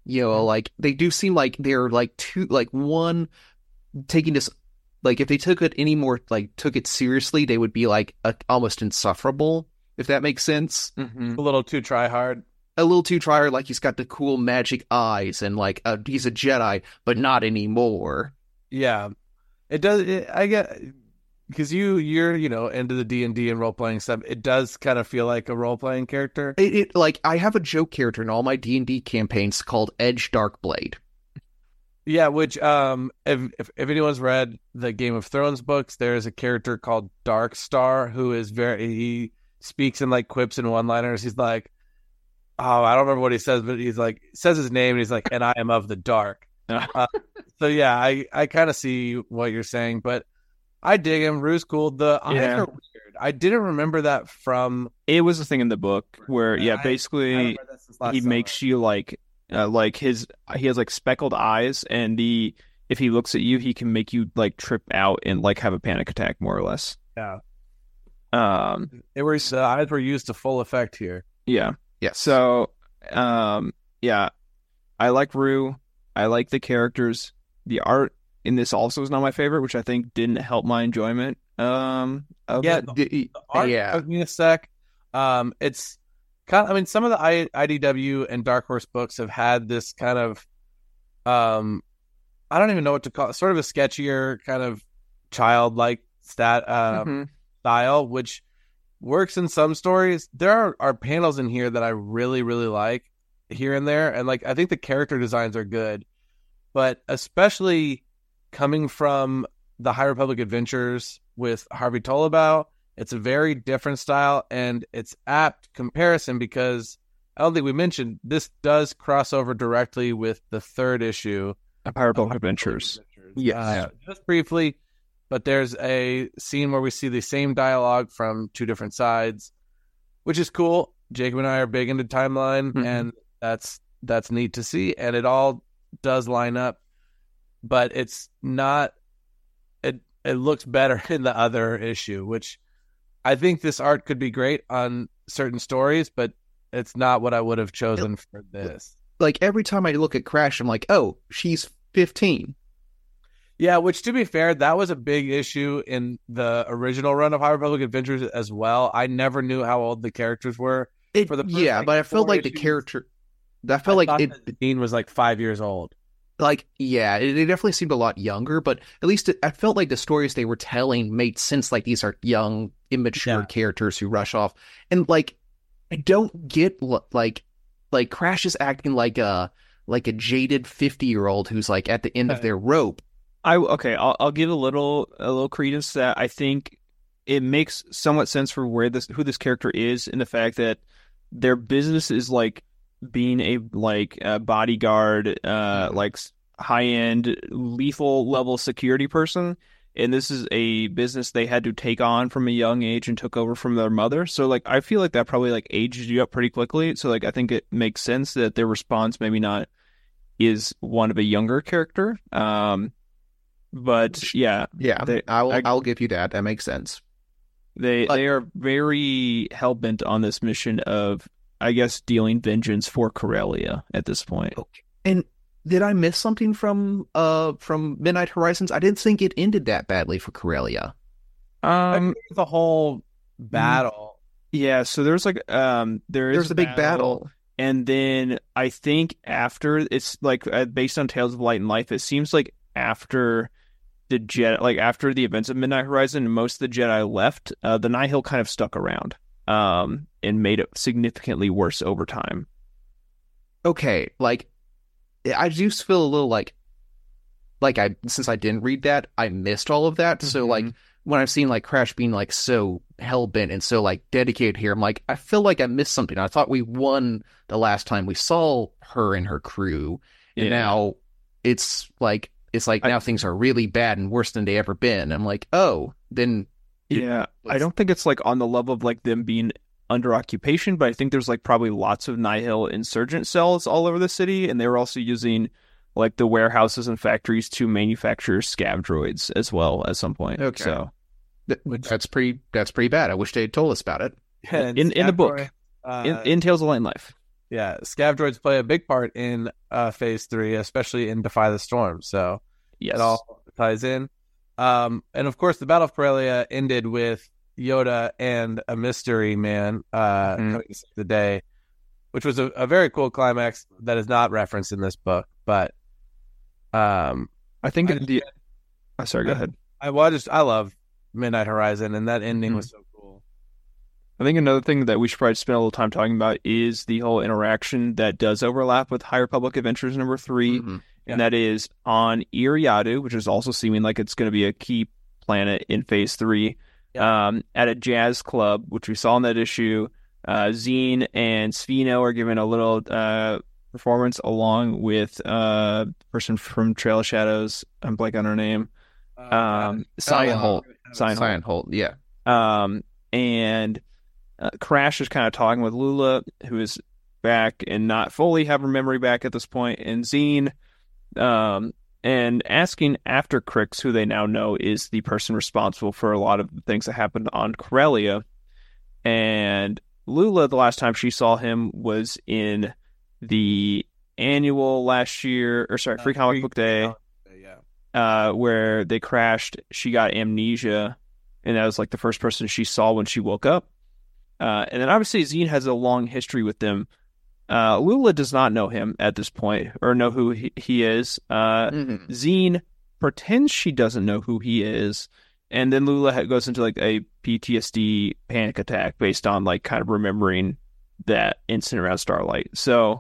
S5: You know, like they do seem like they're like two, like one taking this, like if they took it any more, like took it seriously, they would be like a, almost insufferable, if that makes sense.
S4: Mm-hmm.
S6: A little too try hard.
S5: A little too try, like he's got the cool magic eyes and like uh, he's a Jedi, but not anymore.
S6: Yeah, it does. It, I get because you you're you know into the D and D and role playing stuff. It does kind of feel like a role playing character.
S5: It, it like I have a joke character in all my D and D campaigns called Edge Darkblade.
S6: Yeah, which um, if, if if anyone's read the Game of Thrones books, there's a character called Darkstar who is very he speaks in like quips and one liners. He's like, oh, I don't remember what he says, but he's like says his name and he's like, and I am of the dark. uh, so yeah, I I kind of see what you're saying, but I dig him. Rue's cool. The eyes
S4: Yeah.
S6: are weird. I didn't remember that from.
S4: It was a thing in the book where, yeah,
S6: I- I
S4: basically
S6: haven't read that since last
S4: he
S6: summer.
S4: makes you like, uh, like his he has like speckled eyes, and the if he looks at you, he can make you like trip out and like have a panic attack, more or less.
S6: Yeah.
S4: Um.
S6: It was uh, eyes were used to full effect here.
S4: Yeah.
S5: Yes.
S4: So, um, yeah, I like Rue. I like the characters. The art in this also is not my favorite, which I think didn't help my enjoyment. Um, of
S6: Yeah,
S4: it.
S6: the,
S5: The-
S6: the art
S5: yeah.
S6: took me a sec. Um, it's kind of, I mean, some of the I, IDW and Dark Horse books have had this kind of, um, I don't even know what to call it, sort of a sketchier kind of childlike stat uh,
S4: Mhm.
S6: style, which works in some stories. There are, are panels in here that I really, really like here and there, and like I think the character designs are good, but especially coming from the High Republic Adventures with Harvey Tolibau, it's a very different style, and it's apt comparison because I don't think we mentioned this does cross over directly with the third issue
S4: Empire Republic Adventures.
S5: Yes.
S6: uh, just briefly, but there's a scene where we see the same dialogue from two different sides, which is cool. Jacob and I are big into timeline,
S4: Mhm.
S6: and that's that's neat to see, and it all does line up, but it's not. It it looks better in the other issue, which I think this art could be great on certain stories, but it's not what I would have chosen for this.
S5: Like every time I look at Crash, I'm like, oh, she's fifteen.
S6: Yeah, which to be fair, that was a big issue in the original run of High Republic Adventures as well. I never knew how old the characters were.
S5: It,
S6: For the first,
S5: yeah,
S6: like,
S5: but I felt
S6: four
S5: like the
S6: issues,
S5: character. I
S6: I
S5: felt like
S6: thought
S5: it.
S6: that Dean was like five years old.
S5: Like, yeah, it, it definitely seemed a lot younger, but at least it, I felt like the stories they were telling made sense. Like, these are young, immature
S6: Yeah.
S5: characters who rush off. And, like, I don't get, l- like, like Crash is acting like a, like a jaded fifty-year-old who's, like, at the end of
S6: Okay.
S5: their rope.
S4: I okay. I'll I'll give a little a little credence to that. I think it makes somewhat sense for where this who this character is, in the fact that their business is like being a like a bodyguard, uh, like high end lethal level security person, and this is a business they had to take on from a young age and took over from their mother. So like I feel like that probably like ages you up pretty quickly. So like I think it makes sense that their response maybe not is one of a younger character. Um, but yeah,
S5: Yeah,
S4: They-
S5: I will.
S4: I-
S5: I, will give you that. That makes sense.
S4: they
S5: But-
S4: they are very hell bent on this mission of, I guess, dealing vengeance for Corellia at this point.
S5: And did I miss something from uh from Midnight Horizons? I didn't think it ended that badly for Corellia.
S4: Um,
S6: The whole battle.
S4: yeah. So there's like um there is
S5: There's a big battle.
S4: and then I think after it's like uh, based on Tales of Light and Life, it seems like after the Jedi, like after the events of Midnight Horizon, most of the Jedi left. Uh, the Nihil kind of stuck around, um, and made it significantly worse over time.
S5: Okay, like I just feel a little like like I since I didn't read that, I missed all of that. So
S4: Mhm.
S5: like when I've seen like Crash being like so hell bent and so like dedicated here, I'm like, I feel like I missed something. I thought we won the last time we saw her and her crew, and
S4: Yeah.
S5: now it's like it's like
S4: I-
S5: now things are really bad and worse than they ever been. I'm like, oh, then
S4: Yeah, I
S5: Let's-
S4: don't think it's like on the level of like them being under occupation, but I think there's like probably lots of Nihil insurgent cells all over the city, and they were also using like the warehouses and factories to manufacture scav droids as well at some point.
S5: Okay.
S4: So
S5: th- that's pretty that's pretty bad. I wish they had told us about it.
S6: And
S4: In- in the book.
S6: Scaptroid, uh,
S4: in, in Tales of Light and Life,
S6: yeah, scav droids play a big part in uh, Phase Three, especially in Defy the Storm. So
S4: Yes.
S6: it all ties in. Um, and of course, the Battle of Corellia ended with Yoda and a mystery man uh,
S4: Mhm.
S6: coming to save the day, which was a, a very cool climax that is not referenced in this book. But um,
S4: I think
S6: I-
S4: the. Oh, sorry, go ahead.
S6: I, well, I just I love Midnight Horizon, and that ending was so cool.
S4: I think another thing that we should probably spend a little time talking about is the whole interaction that does overlap with High Republic Adventures number three,
S5: Mhm.
S4: and that is on Iriadu, which is also seeming like it's going to be a key planet in Phase Three.
S6: Yeah.
S4: Um, at a jazz club, which we saw in that issue, uh, Zine and Svino are giving a little uh, performance along with uh, the person from Trail of Shadows. I'm blank on her name. Um, Cyan
S5: Uh,
S4: Holt. Cyan Holt.
S5: Cyan Holt, yeah.
S4: Um, and uh, Crash is kind of talking with Lula, who is back and not fully have her memory back at this point, and Zine, um, and asking after Crix, who they now know is the person responsible for a lot of the things that happened on Corellia. And Lula, the last time she saw him was in the annual last year, or sorry, Free Comic Book Day.
S6: Yeah.
S4: Uh, where they crashed, she got amnesia, and that was like the first person she saw when she woke up. Uh, and then obviously Zine has a long history with them. Uh, Lula does not know him at this point, or know who he, he is. Uh,
S5: Mhm.
S4: Zine pretends she doesn't know who he is, and then Lula ha- goes into like a P T S D panic attack based on like kind of remembering that incident around Starlight. So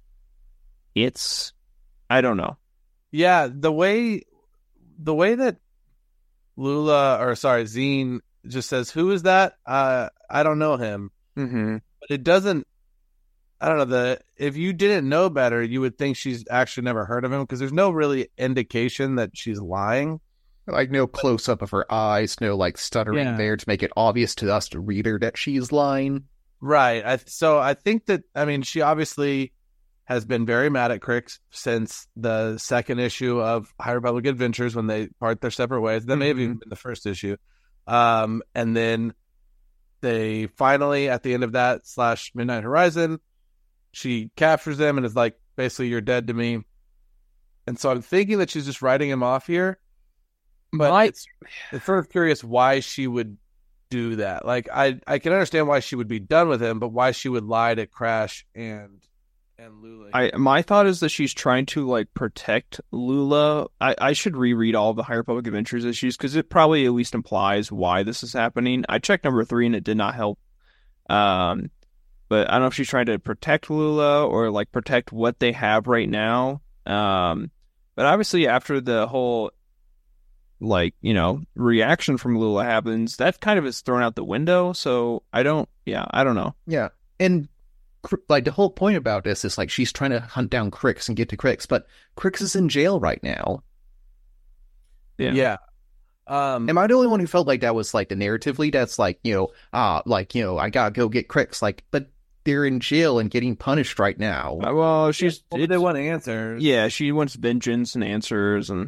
S4: it's, I don't know.
S6: Yeah, the way the way that Lula or sorry, Zine just says, "Who is that?" Uh, I don't know him.
S4: Mm-hmm.
S6: But it doesn't. I don't know. The if you didn't know better, you would think she's actually never heard of him because there's no really indication that she's lying.
S5: Like no close up of her eyes, no like stuttering
S6: Yeah.
S5: there to make it obvious to us, the reader, that she's lying.
S6: Right. I, so I think that I mean she obviously has been very mad at Crix since the second issue of High Republic Adventures when they part their separate ways. That may have even been the first issue. Um, and then they finally, at the end of that slash Midnight Horizon, she captures him and is like, basically, you're dead to me. And so I'm thinking that she's just writing him off here. But
S4: My-
S6: it's, it's sort of curious why she would do that. Like, I, I can understand why she would be done with him, but why she would lie to Crash and and Lula.
S4: I my thought is that she's trying to like protect Lula. I, I should reread all of the High Republic Adventures issues because it probably at least implies why this is happening. I checked number three and it did not help. Um, but I don't know if she's trying to protect Lula or like protect what they have right now. Um, but obviously after the whole like you know reaction from Lula happens, that kind of is thrown out the window. So I don't. Yeah, I don't know.
S5: Yeah. And Cr- like the whole point about this is like she's trying to hunt down Crix and get to Crix, but Crix is in jail right now.
S4: Yeah.
S6: yeah. Um,
S5: Am I the only one who felt like that was like the narratively that's like, you know, ah, like, you know, I gotta go get Crix, like, but they're in jail and getting punished right now.
S4: Uh, Well, she's
S6: well, they want answers.
S4: yeah, she wants vengeance and answers and.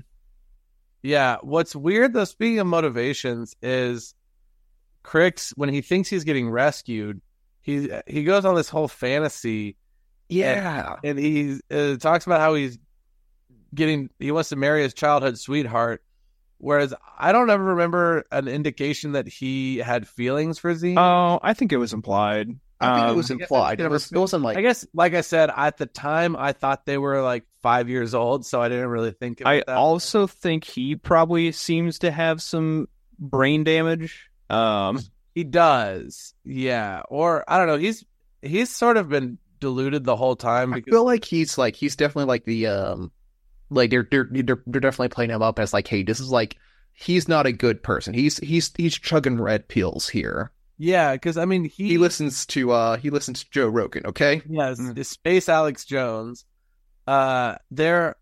S6: Yeah, what's weird though, speaking of motivations, is Crix, when he thinks he's getting rescued, he he goes on this whole fantasy,
S5: Yeah.
S6: and he uh, talks about how he's getting he wants to marry his childhood sweetheart, whereas I don't ever remember an indication that he had feelings for Z.
S4: Oh, I think it was implied.
S5: I think it
S4: Um,
S5: was implied. It, was, it wasn't like,
S6: I guess, like I said, at the time, I thought they were like five years old, so I didn't really think. Of
S4: I
S6: it that
S4: also think he probably seems to have some brain damage. Um,
S6: He does, yeah. Or I don't know. He's he's sort of been deluded the whole time
S5: I
S6: because
S5: feel like he's like, he's definitely like the, um, like they're, they're, they're, they're definitely playing him up as like, hey, this is like, he's not a good person. He's, he's, he's chugging red pills here.
S6: yeah, because I mean he,
S5: He listens to, uh, he listens to Joe Rogan, okay?
S6: yes,
S4: Mm.
S6: the Space Alex Jones. Uh, there,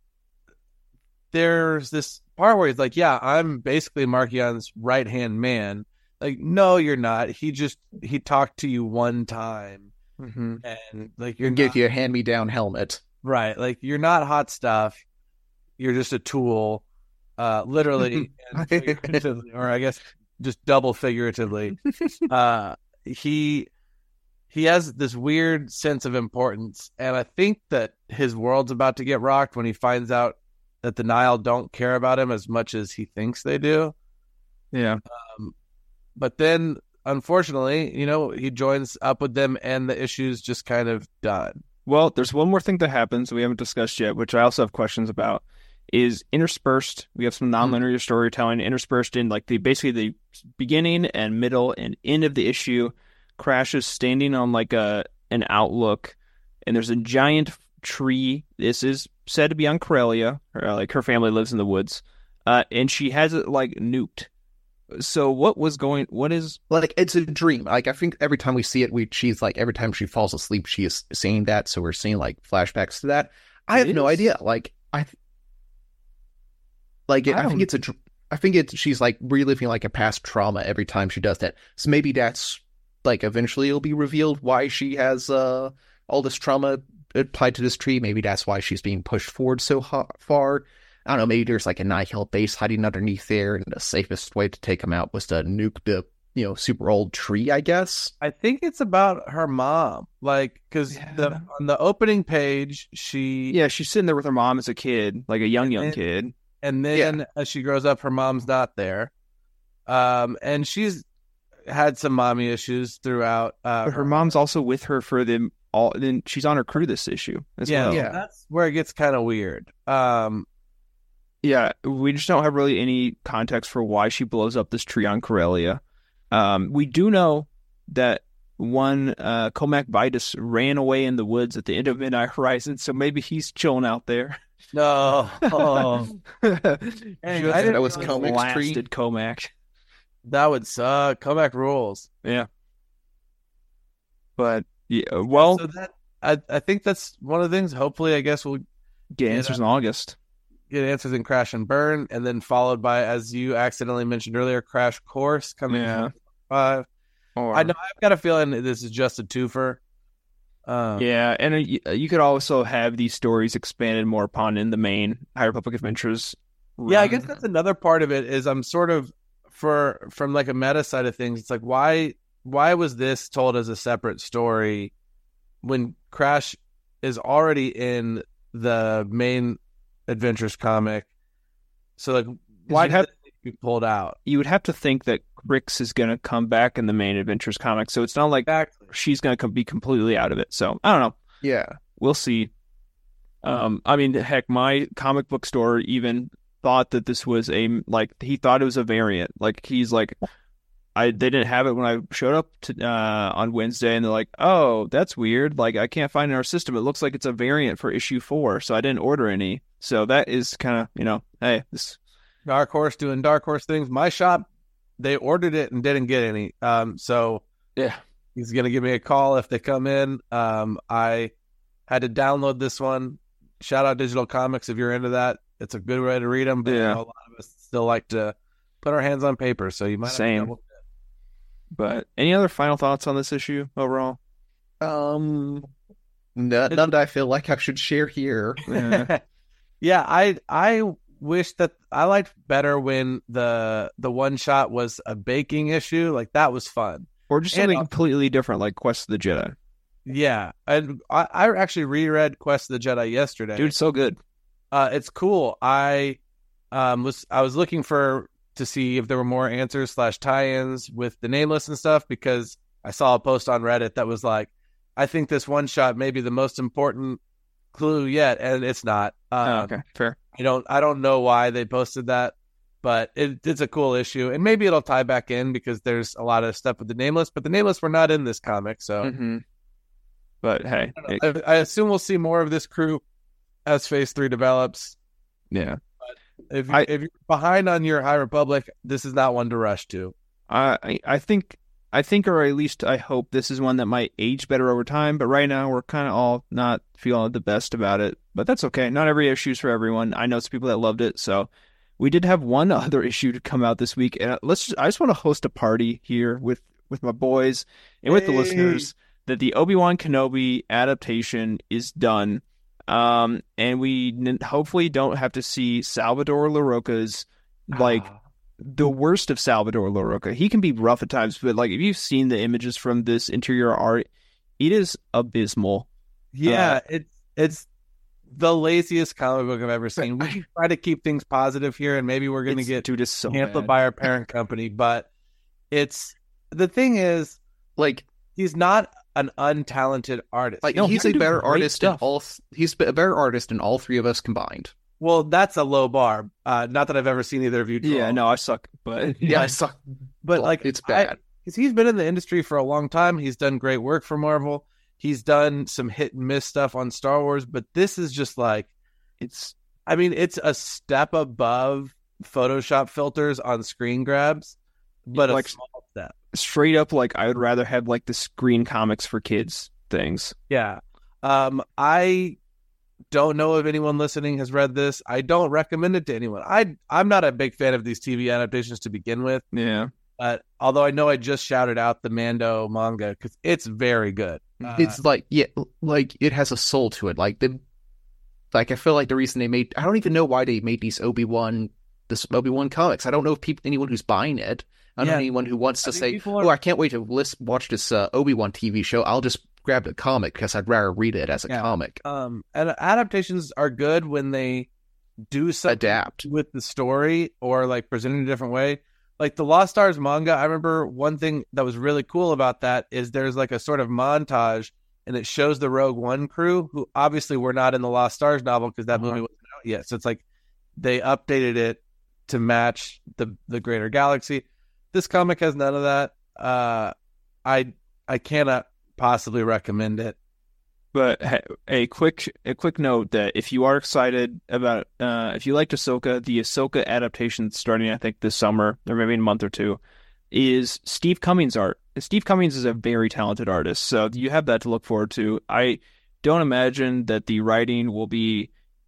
S6: there's this part where he's like, yeah, I'm basically Markion's right hand man. Like, no, you're not. He just he talked to you one time,
S4: mhm.
S6: and like you're
S5: And give
S6: not,
S5: you a hand-me-down helmet.
S6: right. Like you're not hot stuff. You're just a tool, uh, literally and figuratively, or I guess just double figuratively. uh, he he has this weird sense of importance, and I think that his world's about to get rocked when he finds out that the Nile don't care about him as much as he thinks they do.
S4: Yeah.
S6: Um, but then, unfortunately, you know, he joins up with them, and the issue's just kind of done.
S4: Well, there's one more thing that happens we haven't discussed yet, which I also have questions about. Is interspersed. We have some nonlinear storytelling interspersed in like the basically the beginning and middle and end of the issue. Crash is standing on like a an outlook, and there's a giant tree. This is said to be on Corellia, or like her family lives in the woods, uh, and she has it like nuked. So what was going? What is
S5: Like, it's a dream. Like, I think every time we see it, we she's like, every time she falls asleep, she is seeing that. So we're seeing like flashbacks to that. I have
S4: It
S5: no
S4: is?
S5: idea. Like, I, like,
S4: I
S5: I, think
S4: don't-
S5: it's a, dr- I think it's, she's like reliving like a past trauma every time she does that. So maybe that's like, eventually it'll be revealed why she has, uh, all this trauma applied to this tree. Maybe that's why she's being pushed forward so ha- far. I don't know, maybe there's like a Nihil base hiding underneath there, and the safest way to take them out was to nuke the, you know, super old tree, I guess.
S6: I think it's about her mom, like, because
S4: Yeah.
S6: the on the opening page, she
S4: yeah? She's sitting there with her mom as a kid, like a young young
S6: And-
S4: kid.
S6: and then as she grows up, her mom's not there, um, and she's had some mommy issues throughout. Uh,
S4: But her mom's also with her for the all. Then she's on her crew this issue as
S6: yeah,
S4: well.
S5: Yeah.
S6: that's where it gets kind of weird. Um,
S4: Yeah, we just don't have really any context for why she blows up this tree on Corellia. Um, we do know that one uh, Comac Vitus ran away in the woods at the end of Midnight Horizon, so maybe he's chilling out there.
S6: no, oh,
S4: Hey,
S6: I didn't
S5: That was
S6: realize
S5: Comac's tree.
S4: blasted Comac.
S6: that would suck. Comeback rules.
S4: Yeah, but yeah, well,
S6: So that I I think that's one of the things. Hopefully, I guess we'll
S4: get answers in August.
S6: get answers in Crash and Burn, and then followed by, as you accidentally mentioned earlier, Crash Course coming
S4: Yeah.
S6: in five.
S4: Or,
S6: I know I've got a feeling that this is just a twofer. Um,
S4: Yeah, and uh, you, you could also have these stories expanded more upon in the main High Republic Adventures.
S6: yeah. I
S4: run.
S6: guess that's another part of it. Is I'm sort of for from like a meta side of things. It's like why why was this told as a separate story when Crash is already in the main Adventures comic? So like, why
S4: you'd
S6: did
S4: have-
S6: it be pulled out?
S4: you would have to think that Crix is going to come back in the main Adventures comic, so it's not like
S6: Exactly.
S4: she's going to be completely out of it. So I don't know.
S5: Yeah.
S4: We'll see. Um, I mean, heck, my comic book store even thought that this was a like he thought it was a variant. Like he's like, I they didn't have it when I showed up to uh, on Wednesday, and they're like, oh, that's weird. Like I can't find it in our system. It looks like it's a variant for issue four, so I didn't order any. So that is kind of you know, hey, this
S6: Dark Horse doing Dark Horse things. My shop, they ordered it and didn't get any. Um, so
S4: yeah.
S6: he's gonna give me a call if they come in. Um, I had to download this one. Shout out Digital Comics if you're into that. It's a good way to read them. But
S4: Yeah.
S6: I know a lot of us still like to put our hands on paper, so you might have to
S4: Same.
S6: double-
S4: But any other final thoughts on this issue overall?
S5: Um, no, none that I feel like I should share here.
S4: Yeah.
S6: yeah, I I wish that I liked better when the the one shot was a baking issue. Like that was fun.
S4: Or just
S6: And-
S4: something completely different, like Quest of the Jedi.
S6: Yeah, and I, I actually reread Quest of the Jedi yesterday.
S4: Dude, it's so good.
S6: Uh, it's cool. I um was I was looking for to see if there were more answers slash tie-ins with the Nameless and stuff, because I saw a post on Reddit that was like, I think this one shot may be the most important clue yet, and it's not. Um,
S4: Oh, okay, fair.
S6: I don't I don't know why they posted that, but it, it's a cool issue, and maybe it'll tie back in because there's a lot of stuff with the Nameless, but the Nameless were not in this comic, so
S4: Mm-hmm. But hey, it-
S6: I, I assume we'll see more of this crew as Phase Three develops.
S4: yeah,
S6: If you,
S4: I-
S6: if you're behind on your High Republic, this is not one to rush to.
S4: I I- I think I think, or at least I hope this is one that might age better over time. But right now, we're kind of all not feeling the best about it. But that's okay. Not every issue's for everyone. I know some people that loved it, so. We did have one other issue to come out this week, and let's. Just, I just want to host a party here with, with my boys and with the
S6: Hey.
S4: listeners that the Obi-Wan Kenobi adaptation is done, um, and we n- hopefully don't have to see Salvador LaRocca's like
S6: Ah.
S4: the worst of Salvador LaRocca. He can be rough at times, but like if you've seen the images from this interior art, it is abysmal.
S6: Yeah,
S4: Uh,
S6: it's it's the laziest comic book I've ever seen. We try to keep things positive here, and maybe we're going to
S4: It's-
S6: get
S4: dude, it's so
S6: canceled
S4: bad.
S6: by our parent company. But it's the thing is,
S5: Like,
S6: he's not an untalented artist.
S5: like
S4: No, he
S5: he's
S4: can
S5: a
S4: do
S5: better
S4: great
S5: artist in
S4: stuff.
S5: all. th- He's a better artist than all three of us combined.
S6: Well, that's a low bar. Uh, not that I've ever seen either of you. Draw.
S4: Yeah, no, I suck. But
S5: Yeah,
S6: But-
S5: I suck.
S6: but like
S5: it's
S6: I-
S5: bad.
S6: because he's been in the industry for a long time. He's done great work for Marvel. He's done some hit and miss stuff on Star Wars, but this is just like,
S4: it's
S6: I mean, it's a step above Photoshop filters on screen grabs, but
S4: Like-
S6: a small step.
S4: straight up like I would rather have like the Screen Comics for kids things.
S6: Yeah. Um, I don't know if anyone listening has read this. I don't recommend it to anyone. I I'm not a big fan of these T V adaptations to begin with.
S4: Yeah.
S6: But although I know I just shouted out the Mando manga because it's very good. Uh,
S5: It's like, yeah, like it has a soul to it. Like the, like I feel like the reason they made, I don't even know why they made these Obi-Wan, this Obi-Wan comics. I don't know if people, anyone who's buying it. I don't
S6: Yeah.
S5: know anyone who wants
S6: I
S5: to
S6: think
S5: say,
S6: people are-
S5: "Oh, I can't wait to list, watch this uh, Obi-Wan T V show." I'll just grab the comic because I'd rather read it as a
S6: Yeah.
S5: comic.
S6: um, and adaptations are good when they do something
S5: Adapt.
S6: with the story or like present it in a different way. Like the Lost Stars manga, I remember one thing that was really cool about that is there's like a sort of montage and it shows the Rogue One crew who obviously were not in the Lost Stars novel because that
S4: Uh-huh.
S6: movie wasn't out yet. So it's like they updated it to match the the greater galaxy. This comic has none of that. Uh, I I cannot possibly recommend it.
S4: But ha- a quick a quick note that if you are excited about uh if you liked Ahsoka, the Ahsoka adaptation starting I think this summer or maybe in a month or two is Steve Cummings art. Steve Cummings is a very talented artist, so you have that to look forward to. I don't imagine that the writing will be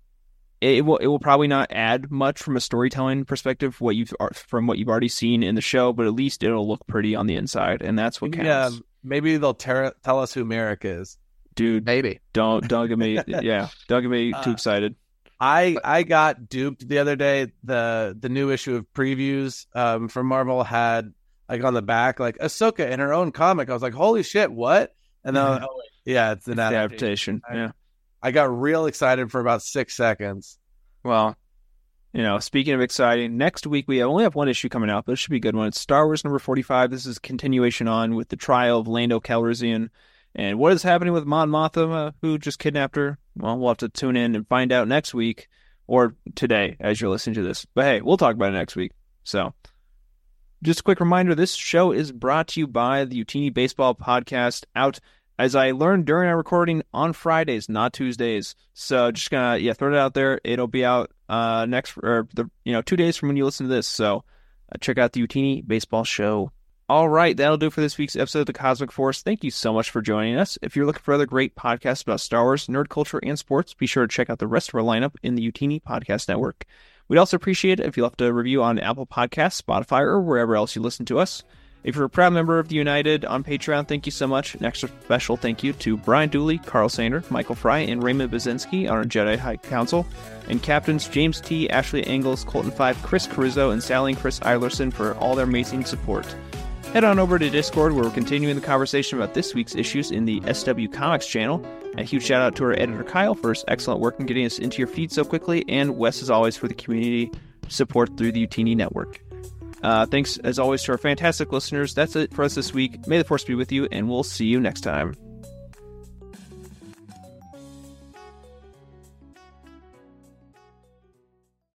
S4: it will it will probably not add much from a storytelling perspective what you've from what you've already seen in the show, but at least it'll look pretty on the inside, and that's what counts.
S6: Yeah, maybe they'll ter- tell us who Merrick is.
S4: Dude,
S5: Maybe.
S4: don't don't get me yeah, don't get me too
S6: Uh,
S4: excited.
S6: I I got duped the other day. The the new issue of previews um, from Marvel had like on the back like Ahsoka in her own comic. I was like, holy shit, what? And then I was like, oh, wait, yeah, it's an
S4: It's the
S6: adaptation.
S4: adaptation.
S6: I-
S4: Yeah.
S6: I got real excited for about six seconds.
S4: Well, you know, speaking of exciting, next week we only have one issue coming out, but it should be a good one. It's Star Wars number forty-five. This is continuation on with the trial of Lando Calrissian. And what is happening with Mon Mothma, who just kidnapped her? Well, we'll have to tune in and find out next week or today as you're listening to this. But hey, we'll talk about it next week. So just a quick reminder, this show is brought to you by the Utini Baseball Podcast, out, as I learned during our recording, on Fridays, not Tuesdays. So just gonna, yeah, throw it out there. It'll be out uh, next, or the, you know, two days from when you listen to this. So uh, check out the Utini Baseball Show. All right, that'll do for this week's episode of The Cosmic Force. Thank you so much for joining us. If you're looking for other great podcasts about Star Wars, nerd culture, and sports, be sure to check out the rest of our lineup in the Utini Podcast Network. We'd also appreciate it if you left a review on Apple Podcasts, Spotify, or wherever else you listen to us. If you're a proud member of the United on Patreon, thank you so much. An extra special thank you to Brian Dooley, Carl Sander, Michael Fry, and Raymond Bazinski on our Jedi High Council, and Captains James T., Ashley Engels, Colton five, Chris Caruso, and Sally and Chris Eilerson for all their amazing support. Head on over to Discord, where we're continuing the conversation about this week's issues in the S W Comics channel. A huge shout out to our editor Kyle for his excellent work in getting us into your feed so quickly, and Wes, as always, for the community support through the Utini Network. Uh, thanks, as always, to our fantastic listeners. That's it for us this week. May the Force be with you, and we'll see you next time.